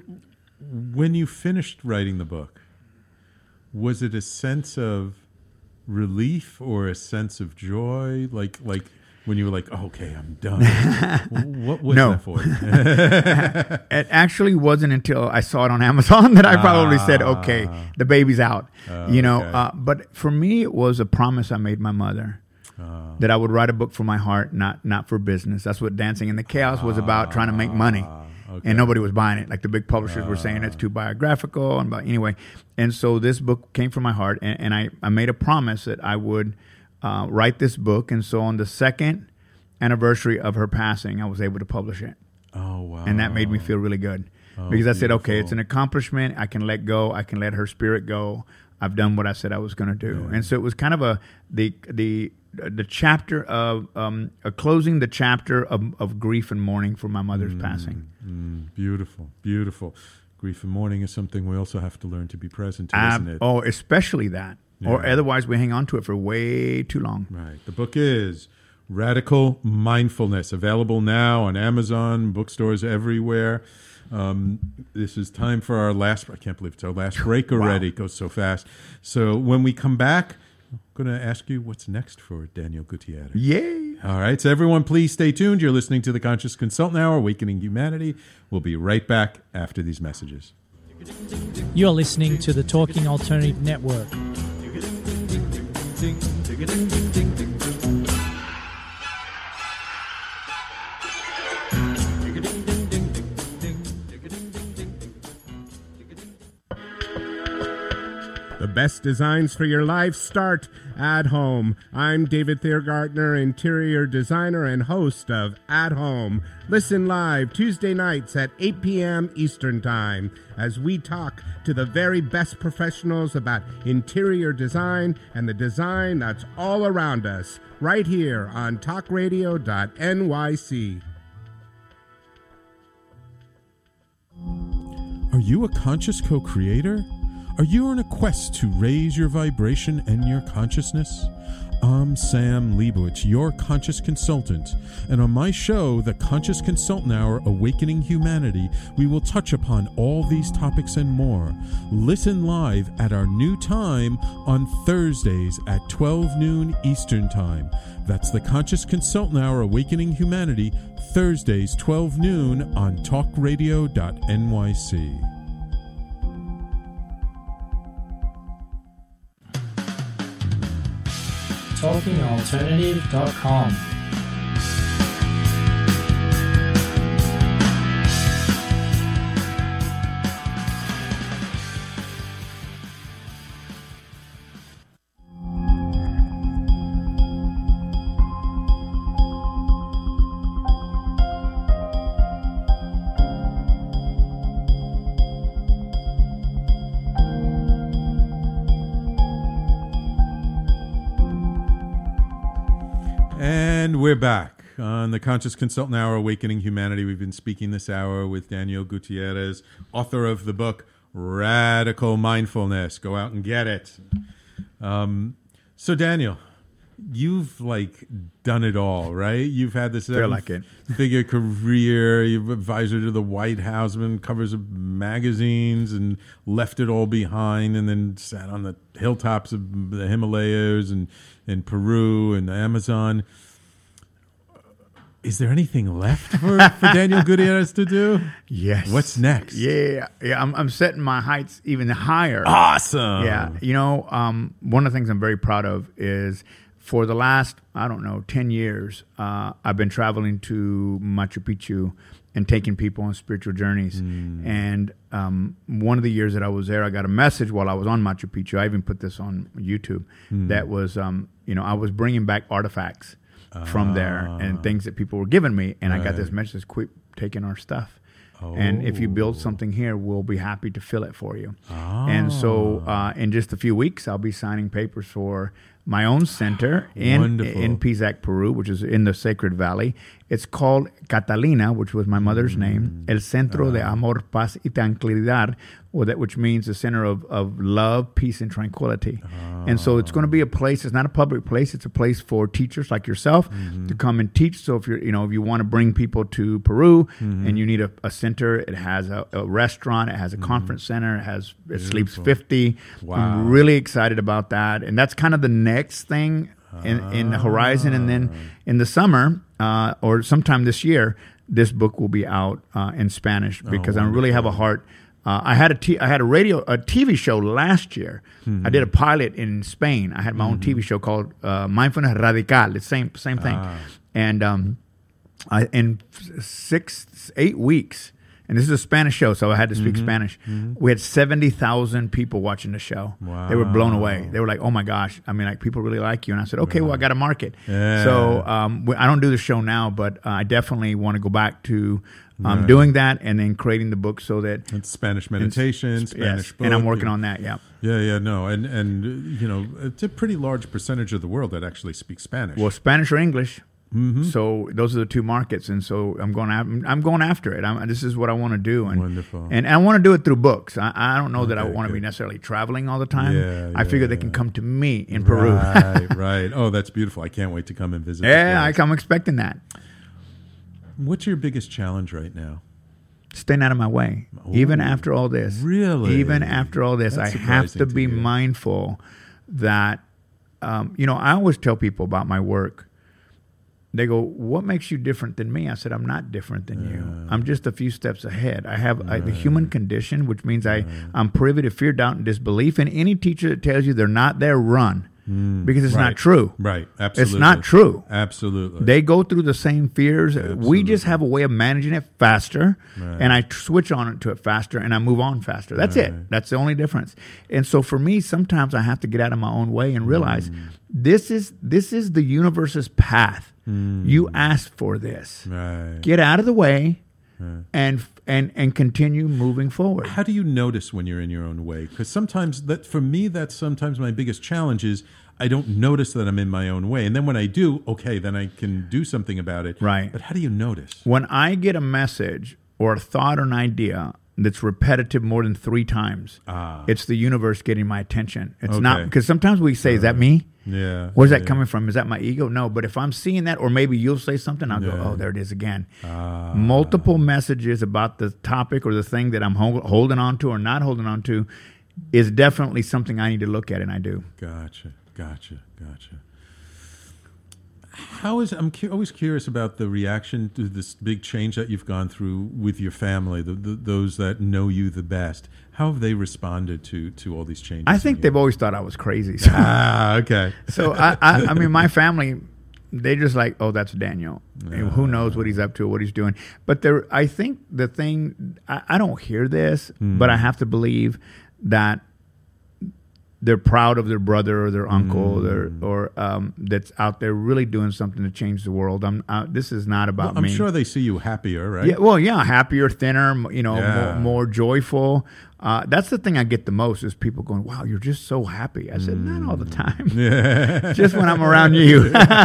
When you finished writing the book, was it a sense of relief or a sense of joy? Like, like when you were like, oh, okay, I'm done? What was no. that for? It actually wasn't until I saw it on Amazon that I probably ah. said, okay, the baby's out. Uh, you know, okay. uh, but for me, it was a promise I made my mother. Uh, that I would write a book for my heart, not not for business. That's what Dancing in the Chaos was about, trying to make money. Okay. And nobody was buying it. Like the big publishers uh, were saying it's too biographical. And but anyway, and so this book came from my heart, and, and I, I made a promise that I would uh, write this book. And so on the second anniversary of her passing, I was able to publish it. Oh, wow. And that made me feel really good. Oh, because I beautiful. said, okay, it's an accomplishment. I can let go. I can let her spirit go. I've done what I said I was going to do. Yeah. And so it was kind of a the the the chapter of um, a closing the chapter of, of grief and mourning for my mother's mm, passing. Mm, beautiful, beautiful. Grief and mourning is something we also have to learn to be present to, uh, isn't it? Oh, especially that. Yeah. Or otherwise we hang on to it for way too long. Right. The book is Radical Mindfulness, available now on Amazon, bookstores everywhere. Um, this is time for our last, I can't believe it's our last break already. Wow. It goes so fast. So when we come back, I'm going to ask you what's next for Daniel Gutierrez. Yay! All right, so everyone please stay tuned. You're listening to the Conscious Consultant Hour, Awakening Humanity. We'll be right back after these messages. You're listening to the Talking Alternative Network. The best designs for your life start at home. I'm David Thiergartner, interior designer and host of At Home. Listen live Tuesday nights at eight p.m. Eastern Time as we talk to the very best professionals about interior design and the design that's all around us, right here on talk radio dot N Y C. Are you a conscious co-creator? Are you on a quest to raise your vibration and your consciousness? I'm Sam Leibowitz, your conscious consultant, and on my show, The Conscious Consultant Hour, Awakening Humanity, we will touch upon all these topics and more. Listen live at our new time on Thursdays at twelve noon Eastern Time. That's The Conscious Consultant Hour, Awakening Humanity, Thursdays, twelve noon on talk radio dot N Y C. talking alternative dot com. And we're back on the Conscious Consultant Hour, Awakening Humanity. We've been speaking this hour with Daniel Gutierrez, author of the book Radical Mindfulness. Go out and get it. Um, so, Daniel, you've like done it all, right? You've had this like it. figure career. You've advisor to the White House, been covers of magazines, and left it all behind, and then sat on the hilltops of the Himalayas and in Peru and the Amazon. Is there anything left for, for Daniel Gutierrez to do? Yes. What's next? Yeah, yeah. I'm, I'm setting my heights even higher. Awesome. Yeah. You know, um, one of the things I'm very proud of is for the last, I don't know, ten years, uh, I've been traveling to Machu Picchu and taking people on spiritual journeys. Mm. And um, one of the years that I was there, I got a message while I was on Machu Picchu. I even put this on YouTube. Mm. That was, um, you know, I was bringing back artifacts uh, from there and things that people were giving me. And right. I got this message, quit taking our stuff. Oh. And if you build something here, we'll be happy to fill it for you. Oh. And so uh, in just a few weeks, I'll be signing papers for my own center in in Pisac, Peru, which is in the Sacred Valley. It's called Catalina, which was my mother's mm. name, El Centro uh. de Amor, Paz y Tranquilidad, or that which means the center of, of love, peace, and tranquility. Oh. And so it's going to be a place. It's not a public place. It's a place for teachers like yourself mm-hmm. to come and teach. So if you're, you know, if you want to bring people to Peru mm-hmm. and you need a, a center, it has a, a restaurant, it has a mm-hmm. conference center, it has it sleeps fifty. Wow. I'm really excited about that, and that's kind of the next thing in, in the horizon. And then in the summer uh, or sometime this year, this book will be out uh, in Spanish because oh, I really have a heart. Uh, I had a t- I had a radio a T V show last year. Mm-hmm. I did a pilot in Spain. I had my mm-hmm. own T V show called uh, Mindfulness Radical. The same same thing. Ah. And um, I, in six eight weeks. And this is a Spanish show, so I had to speak mm-hmm. Spanish. Mm-hmm. We had seventy thousand people watching the show. Wow. They were blown away. They were like, oh, my gosh. I mean, like, people really like you. And I said, okay, wow. well, I got to market. Yeah. So um, we, I don't do the show now, but uh, I definitely want to go back to um, right. doing that and then creating the book so that... It's Spanish meditation, and, Spanish yes, book. And I'm working on that, yeah. Yeah, yeah, no. And, and, you know, it's a pretty large percentage of the world that actually speaks Spanish. Well, Spanish or English. Mm-hmm. So those are the two markets, and so I'm going. After, I'm going after it. I'm, this is what I want to do, and Wonderful. and I want to do it through books. I, I don't know okay, that I want to be necessarily traveling all the time. Yeah, I yeah, figure they yeah. can come to me in Peru. Right, right. Oh, that's beautiful. I can't wait to come and visit. Yeah, I, I'm expecting that. What's your biggest challenge right now? Staying out of my way, Ooh, even after all this. Really, even after all this, that's I have to, to be hear. mindful that um, you know. I always tell people about my work. They go, what makes you different than me? I said, I'm not different than yeah. you. I'm just a few steps ahead. I have right. I, the human condition, which means I, right. I'm privy to fear, doubt, and disbelief. And any teacher that tells you they're not there, run. Mm. Because it's right. not true. Right, absolutely. It's not true. Absolutely. They go through the same fears. Absolutely. We just have a way of managing it faster. Right. And I switch on it to it faster, and I move on faster. That's right. it. That's the only difference. And so for me, sometimes I have to get out of my own way and realize mm. this is this is the universe's path. Mm. You asked for this. Right. Get out of the way right. and and and continue moving forward. How do you notice when you're in your own way? Because sometimes that for me, that's sometimes my biggest challenge is I don't notice that I'm in my own way. And then when I do, okay, then I can do something about it. Right. But how do you notice? When I get a message or a thought or an idea that's repetitive more than three times, ah. it's the universe getting my attention. It's okay. not, because sometimes we say, uh, is that me? Yeah. Where's that yeah. coming from? Is that my ego? No, but if I'm seeing that, or maybe you'll say something, I'll yeah. go, oh, there it is again. Ah. Multiple messages about the topic or the thing that I'm ho- holding on to or not holding on to is definitely something I need to look at, and I do. Gotcha, gotcha, gotcha. How is I'm cu- always curious about the reaction to this big change that you've gone through with your family, the, the, those that know you the best. How have they responded to, to all these changes? I think they've always thought I was crazy. So. Ah, okay. So I, I, I mean, my family, they just like, oh, that's Daniel. Uh, And who knows what he's up to, what he's doing. But there, I think the thing, I, I don't hear this, mm. but I have to believe that they're proud of their brother or their uncle mm. or, or um, that's out there really doing something to change the world. I'm, uh, this is not about well, I'm me. I'm sure they see you happier, right? Yeah, well, yeah, happier, thinner, you know, yeah. more, more joyful. Uh, that's the thing I get the most is people going, wow, you're just so happy. I said, mm. not all the time. Yeah. Just when I'm around you.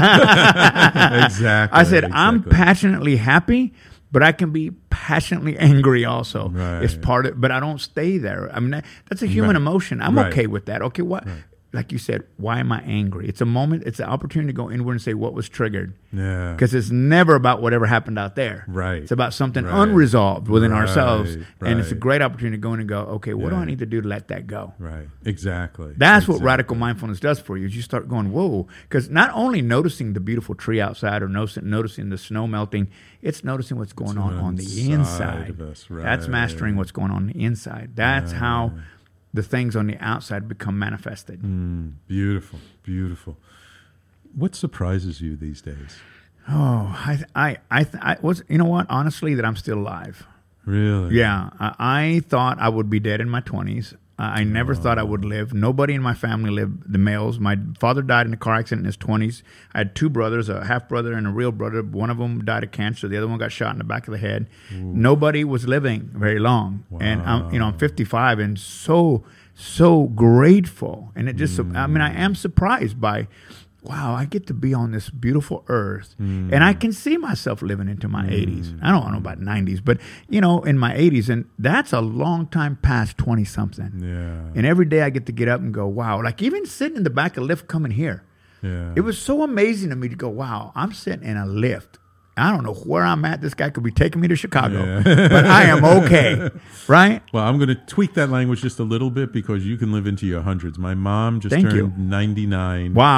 Exactly. I said, exactly. I'm passionately happy, but I can be passionately angry also. Right. It's part of, but I don't stay there. I mean, that, that's a human right. emotion. I'm right. okay with that. Okay, what? Right. Like you said, why am I angry? It's a moment, it's an opportunity to go inward and say what was triggered. Yeah. Because it's never about whatever happened out there. Right. It's about something right. unresolved within right. ourselves. Right. And it's a great opportunity to go in and go, okay, what yeah. do I need to do to let that go? Right. Exactly. That's exactly. what radical mindfulness does for you, is you start going, whoa. Because not only noticing the beautiful tree outside or noticing, noticing the snow melting, it's noticing what's going on on the inside. Of us. Right. That's mastering what's going on, on the inside. That's yeah. how the things on the outside become manifested. Mm, beautiful, beautiful. What surprises you these days? Oh, I, I, I, I was, you know what? Honestly, that I'm still alive. Really? Yeah. I, I thought I would be dead in my twenties. Uh, I never oh. thought I would live. Nobody in my family lived, the males. My father died in a car accident in his twenties. I had two brothers, a half brother and a real brother. One of them died of cancer. The other one got shot in the back of the head. Ooh. Nobody was living very long. Wow. And I'm, you know, I'm fifty-five and so, so grateful. And it just, mm. I mean, I am surprised by, wow, I get to be on this beautiful earth. Mm. And I can see myself living into my mm. eighties. I don't know about nineties, but, you know, in my eighties. And that's a long time past twenty-something. Yeah. And every day I get to get up and go, wow. Like even sitting in the back of the lift coming here. Yeah. It was so amazing to me to go, wow, I'm sitting in a lift. I don't know where I'm at. This guy could be taking me to Chicago, yeah. but I am okay, right? Well, I'm going to tweak that language just a little bit because you can live into your hundreds. My mom just Thank turned you. ninety-nine. Wow.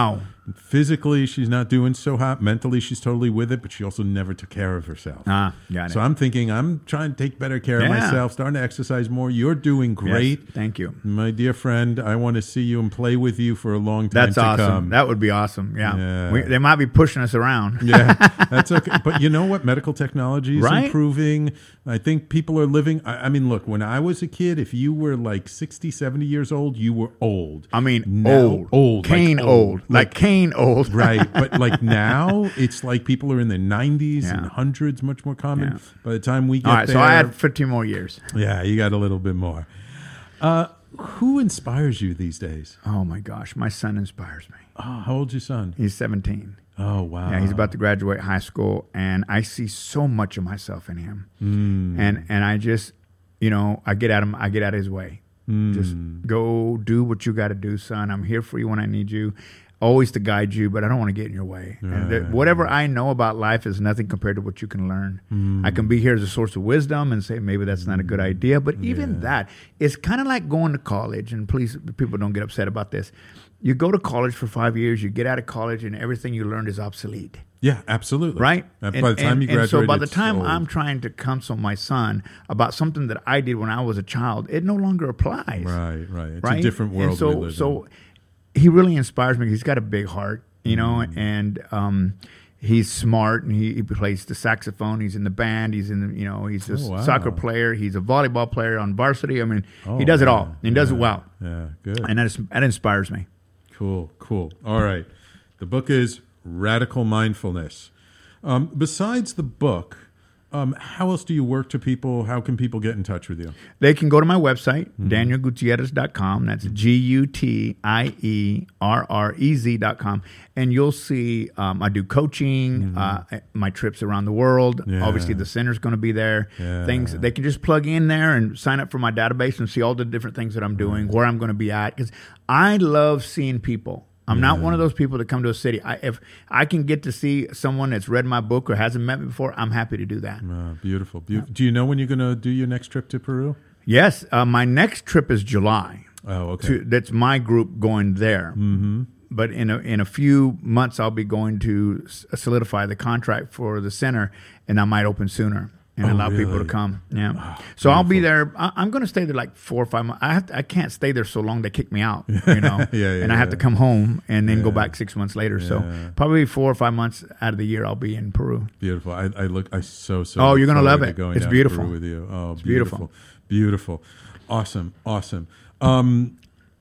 physically she's not doing so hot. Mentally she's totally with it, but she also never took care of herself. Ah, got it. So I'm thinking I'm trying to take better care Yeah. of myself, starting to exercise more. You're doing great. Yes, thank you. My dear friend, I want to see you and play with you for a long time That's to awesome. come. That would be awesome. Yeah. Yeah. We, they might be pushing us around. Yeah, that's okay. But you know what? Medical technology is Right? improving. I think people are living. I, I mean, look, when I was a kid, if you were like sixty, seventy years old, you were old. I mean, Now- old. Old. Kane like old. Like Kane old. Right. But like now, it's like people are in their nineties and Yeah. hundreds, much more common. Yeah. By the time we get All right, there. so I had fifteen more years. Yeah, you got a little bit more. Uh, who inspires you these days? Oh, my gosh. My son inspires me. Oh, how old's your son? He's seventeen. Oh, wow. Yeah, he's about to graduate high school, and I see so much of myself in him. Mm. And and I just, you know, I get out of I get out of his way. Mm. Just go do what you got to do, son. I'm here for you when I need you, always to guide you, but I don't want to get in your way. And that whatever I know about life is nothing compared to what you can learn. Mm. I can be here as a source of wisdom and say maybe that's not a good idea, but even Yeah. that, it's kind of like going to college. And please, people don't get upset about this. You go to college for five years, you get out of college, and everything you learned is obsolete. Yeah, absolutely. Right? Uh, by the time you and graduate, so by the it's time old. I'm trying to counsel my son about something that I did when I was a child, it no longer applies. Right, right. It's right? a different world And so, we live so he really inspires me. He's got a big heart, you know, Mm. and um, he's smart, and he, he plays the saxophone. He's in the band. He's in the, you know, he's a Oh, wow. soccer player. He's a volleyball player on varsity. I mean, Oh, he does it yeah, all. And he does it yeah, well. Yeah, good. And that, is, that inspires me. Cool, cool. All right. The book is Radical Mindfulness. Um, besides the book, um, how else do you work to people? How can people get in touch with you? They can go to my website, Mm-hmm. daniel gutierrez dot com. That's G U T I E R R E Z dot com. And you'll see um, I do coaching, uh, my trips around the world. Mm-hmm. Yeah. Obviously, the center's going to be there. Yeah. Things they can just plug in there and sign up for my database and see all the different things that I'm doing, where I'm going to be at. Because I love seeing people. I'm not one of those people that come to a city. I, if I can get to see someone that's read my book or hasn't met me before, I'm happy to do that. Uh, beautiful. Be- do you know when you're going to do your next trip to Peru? Yes, uh, my next trip is July. Oh, okay. To, that's my group going there. Mm-hmm. But in a, in a few months, I'll be going to s- solidify the contract for the center, and I might open sooner and Oh, allow people really? to come. Yeah. Oh, so I'll be there. I, I'm going to stay there like four or five months. I have to, I can't stay there so long. They kick me out, you know. Yeah, yeah, and I have to yeah. come home and then go Yeah. back six months later. So Yeah. probably four or five months out of the year, I'll be in Peru. Beautiful. I, I look. I so so. Oh, look you're gonna forward love to it. Going It's down to beautiful. Peru with you. Oh, It's beautiful, beautiful. beautiful, awesome, awesome. Um,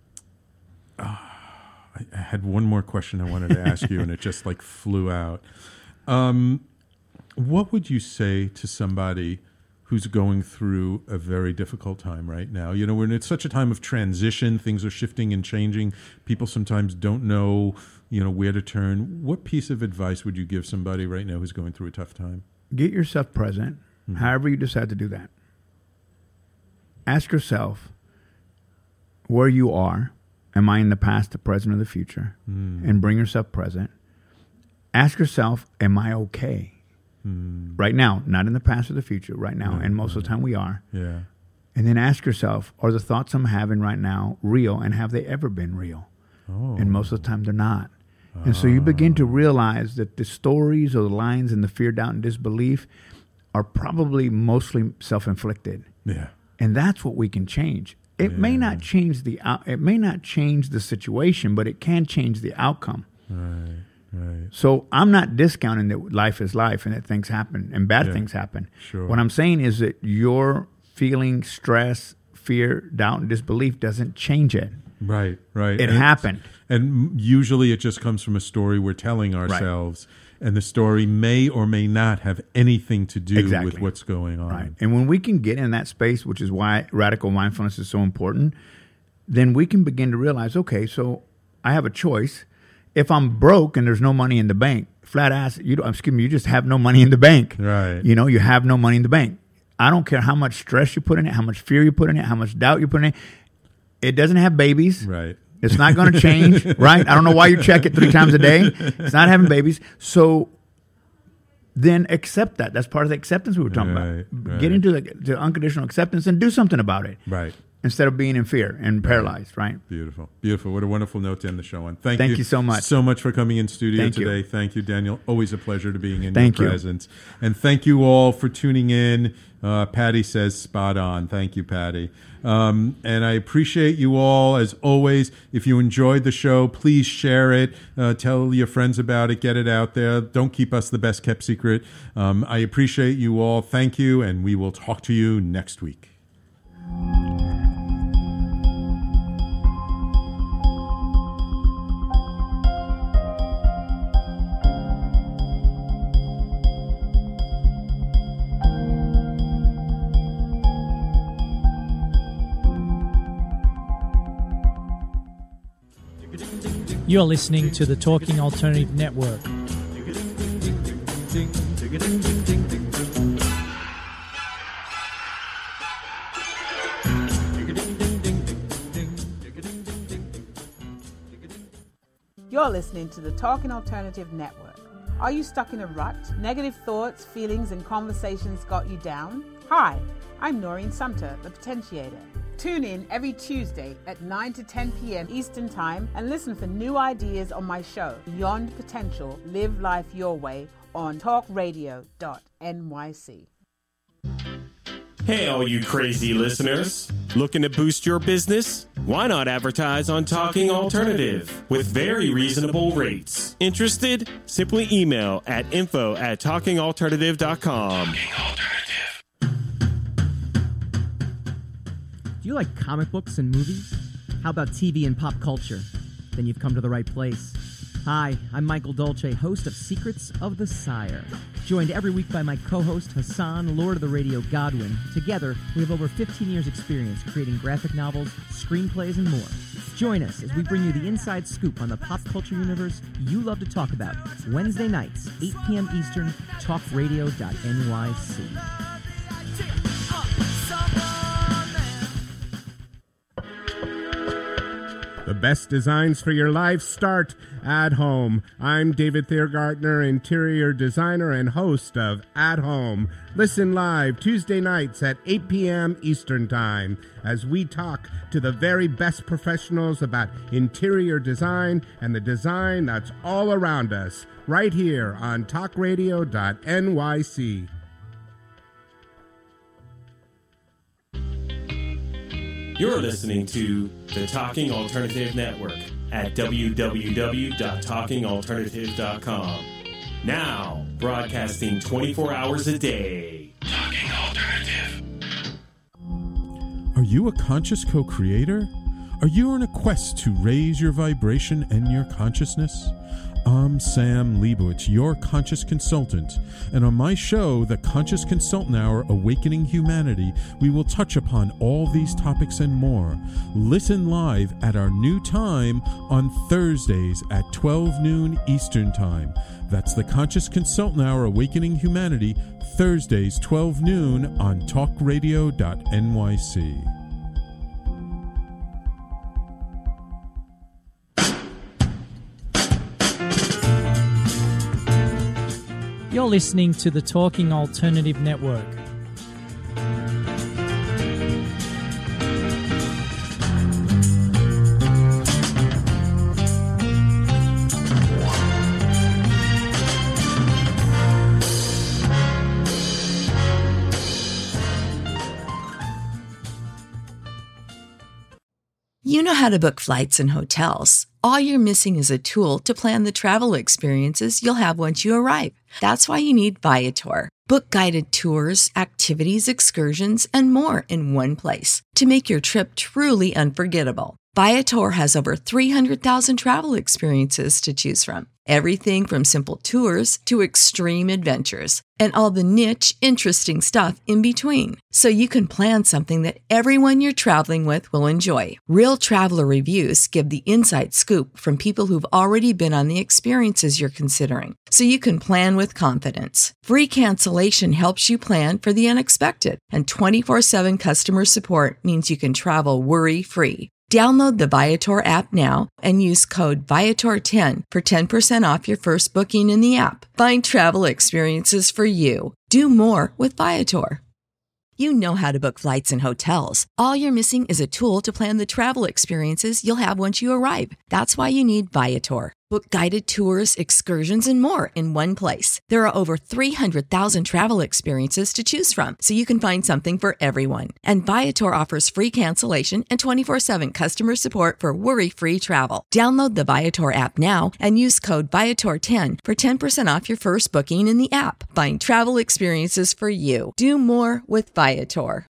ah, I, I had one more question I wanted to ask you, and it just like flew out. Um, what would you say to somebody who's going through a very difficult time right now? You know, we're in such a time of transition. Things are shifting and changing. People sometimes don't know, you know, where to turn. What piece of advice would you give somebody right now who's going through a tough time? Get yourself present, Mm-hmm. however you decide to do that. Ask yourself where you are. Am I in the past, the present, or the future? Mm. And bring yourself present. Ask yourself, am I okay? Mm. Right now, not in the past or the future, right now. Yeah, And most of the yeah. time we are. Yeah. And then ask yourself, are the thoughts I'm having right now real, and have they ever been real? Oh. And most of the time they're not. And so you begin to realize that the stories or the lines and the fear, doubt, and disbelief are probably mostly self-inflicted. Yeah. And that's what we can change. It may not change the out, it may not change the situation, but it can change the outcome. Right. Right. So I'm not discounting that life is life and that things happen and bad Yeah. things happen. Sure. What I'm saying is that your feeling stress, fear, doubt, and disbelief doesn't change it. Right. Right. It And- happened. And usually it just comes from a story we're telling ourselves. And the story may or may not have anything to do Exactly. with what's going on. Right. And when we can get in that space, which is why radical mindfulness is so important, then we can begin to realize, okay, so I have a choice. If I'm broke and there's no money in the bank, flat ass, you don't, excuse me, you just have no money in the bank. Right. You know, you have no money in the bank. I don't care how much stress you put in it, how much fear you put in it, how much doubt you put in it. It doesn't have babies. Right. It's not going to change, right? I don't know why you check it three times a day. It's not having babies. So then accept that. That's part of the acceptance we were talking Right, about. right. Get into the, the unconditional acceptance and do something about it. Right. instead of being in fear and paralyzed, right? Beautiful. Beautiful. What a wonderful note to end the show on. Thank, Thank you, you so much. so much for coming in studio Thank today. you. Thank you, Daniel. Always a pleasure to being in Thank your you. presence. And thank you all for tuning in. Uh, Patty says spot on. Thank you, Patty. Um, and I appreciate you all, as always. If you enjoyed the show, please share it. Uh, tell your friends about it. Get it out there. Don't keep us the best kept secret. Um, I appreciate you all. Thank you, and we will talk to you next week. You're listening to the Talking Alternative Network. You're listening to the Talking Alternative Network. Are you stuck in a rut? Negative thoughts, feelings, and conversations got you down? Hi, I'm Noreen Sumter, the Potentiator. Tune in every Tuesday at nine to ten p.m. Eastern Time and listen for new ideas on my show, Beyond Potential, Live Life Your Way, on talk radio dot n y c. Hey, all you crazy listeners. Looking to boost your business? Why not advertise on Talking Alternative with very reasonable rates? Interested? Simply email at info at talking alternative dot com. Talking Alternative. Do you like comic books and movies? How about T V and pop culture? Then you've come to the right place. Hi, I'm Michael Dolce, host of Secrets of the Sire. Joined every week by my co-host Hassan, Lord of the Radio Godwin. Together, we have over fifteen years experience creating graphic novels, screenplays, and more. Join us as we bring you the inside scoop on the pop culture universe you love to talk about. Wednesday nights, eight p.m. Eastern, talk radio dot n y c. The best designs for your life start at home. I'm David Thiergartner, interior designer and host of At Home. Listen live Tuesday nights at eight p.m. Eastern Time as we talk to the very best professionals about interior design and the design that's all around us, right here on talk radio dot n y c. You're listening to the Talking Alternative Network at w w w dot talking alternative dot com. Now, broadcasting twenty-four hours a day. Talking Alternative. Are you a conscious co-creator? Are you on a quest to raise your vibration and your consciousness? I'm Sam Leibowitz, your conscious consultant, and on my show, The Conscious Consultant Hour, Awakening Humanity, we will touch upon all these topics and more. Listen live at our new time on Thursdays at twelve noon Eastern Time. That's The Conscious Consultant Hour, Awakening Humanity, Thursdays, twelve noon on talk radio dot n y c. You're listening to the Talking Alternative Network. You know how to book flights and hotels. All you're missing is a tool to plan the travel experiences you'll have once you arrive. That's why you need Viator. Book guided tours, activities, excursions, and more in one place to make your trip truly unforgettable. Viator has over three hundred thousand travel experiences to choose from. Everything from simple tours to extreme adventures and all the niche, interesting stuff in between. So you can plan something that everyone you're traveling with will enjoy. Real traveler reviews give the inside scoop from people who've already been on the experiences you're considering. So you can plan with confidence. Free cancellation helps you plan for the unexpected. And twenty-four seven customer support means you can travel worry-free. Download the Viator app now and use code Viator ten for ten percent off your first booking in the app. Find travel experiences for you. Do more with Viator. You know how to book flights and hotels. All you're missing is a tool to plan the travel experiences you'll have once you arrive. That's why you need Viator. Book guided tours, excursions, and more in one place. There are over three hundred thousand travel experiences to choose from, so you can find something for everyone. And Viator offers free cancellation and twenty-four seven customer support for worry-free travel. Download the Viator app now and use code Viator ten for ten percent off your first booking in the app. Find travel experiences for you. Do more with Viator.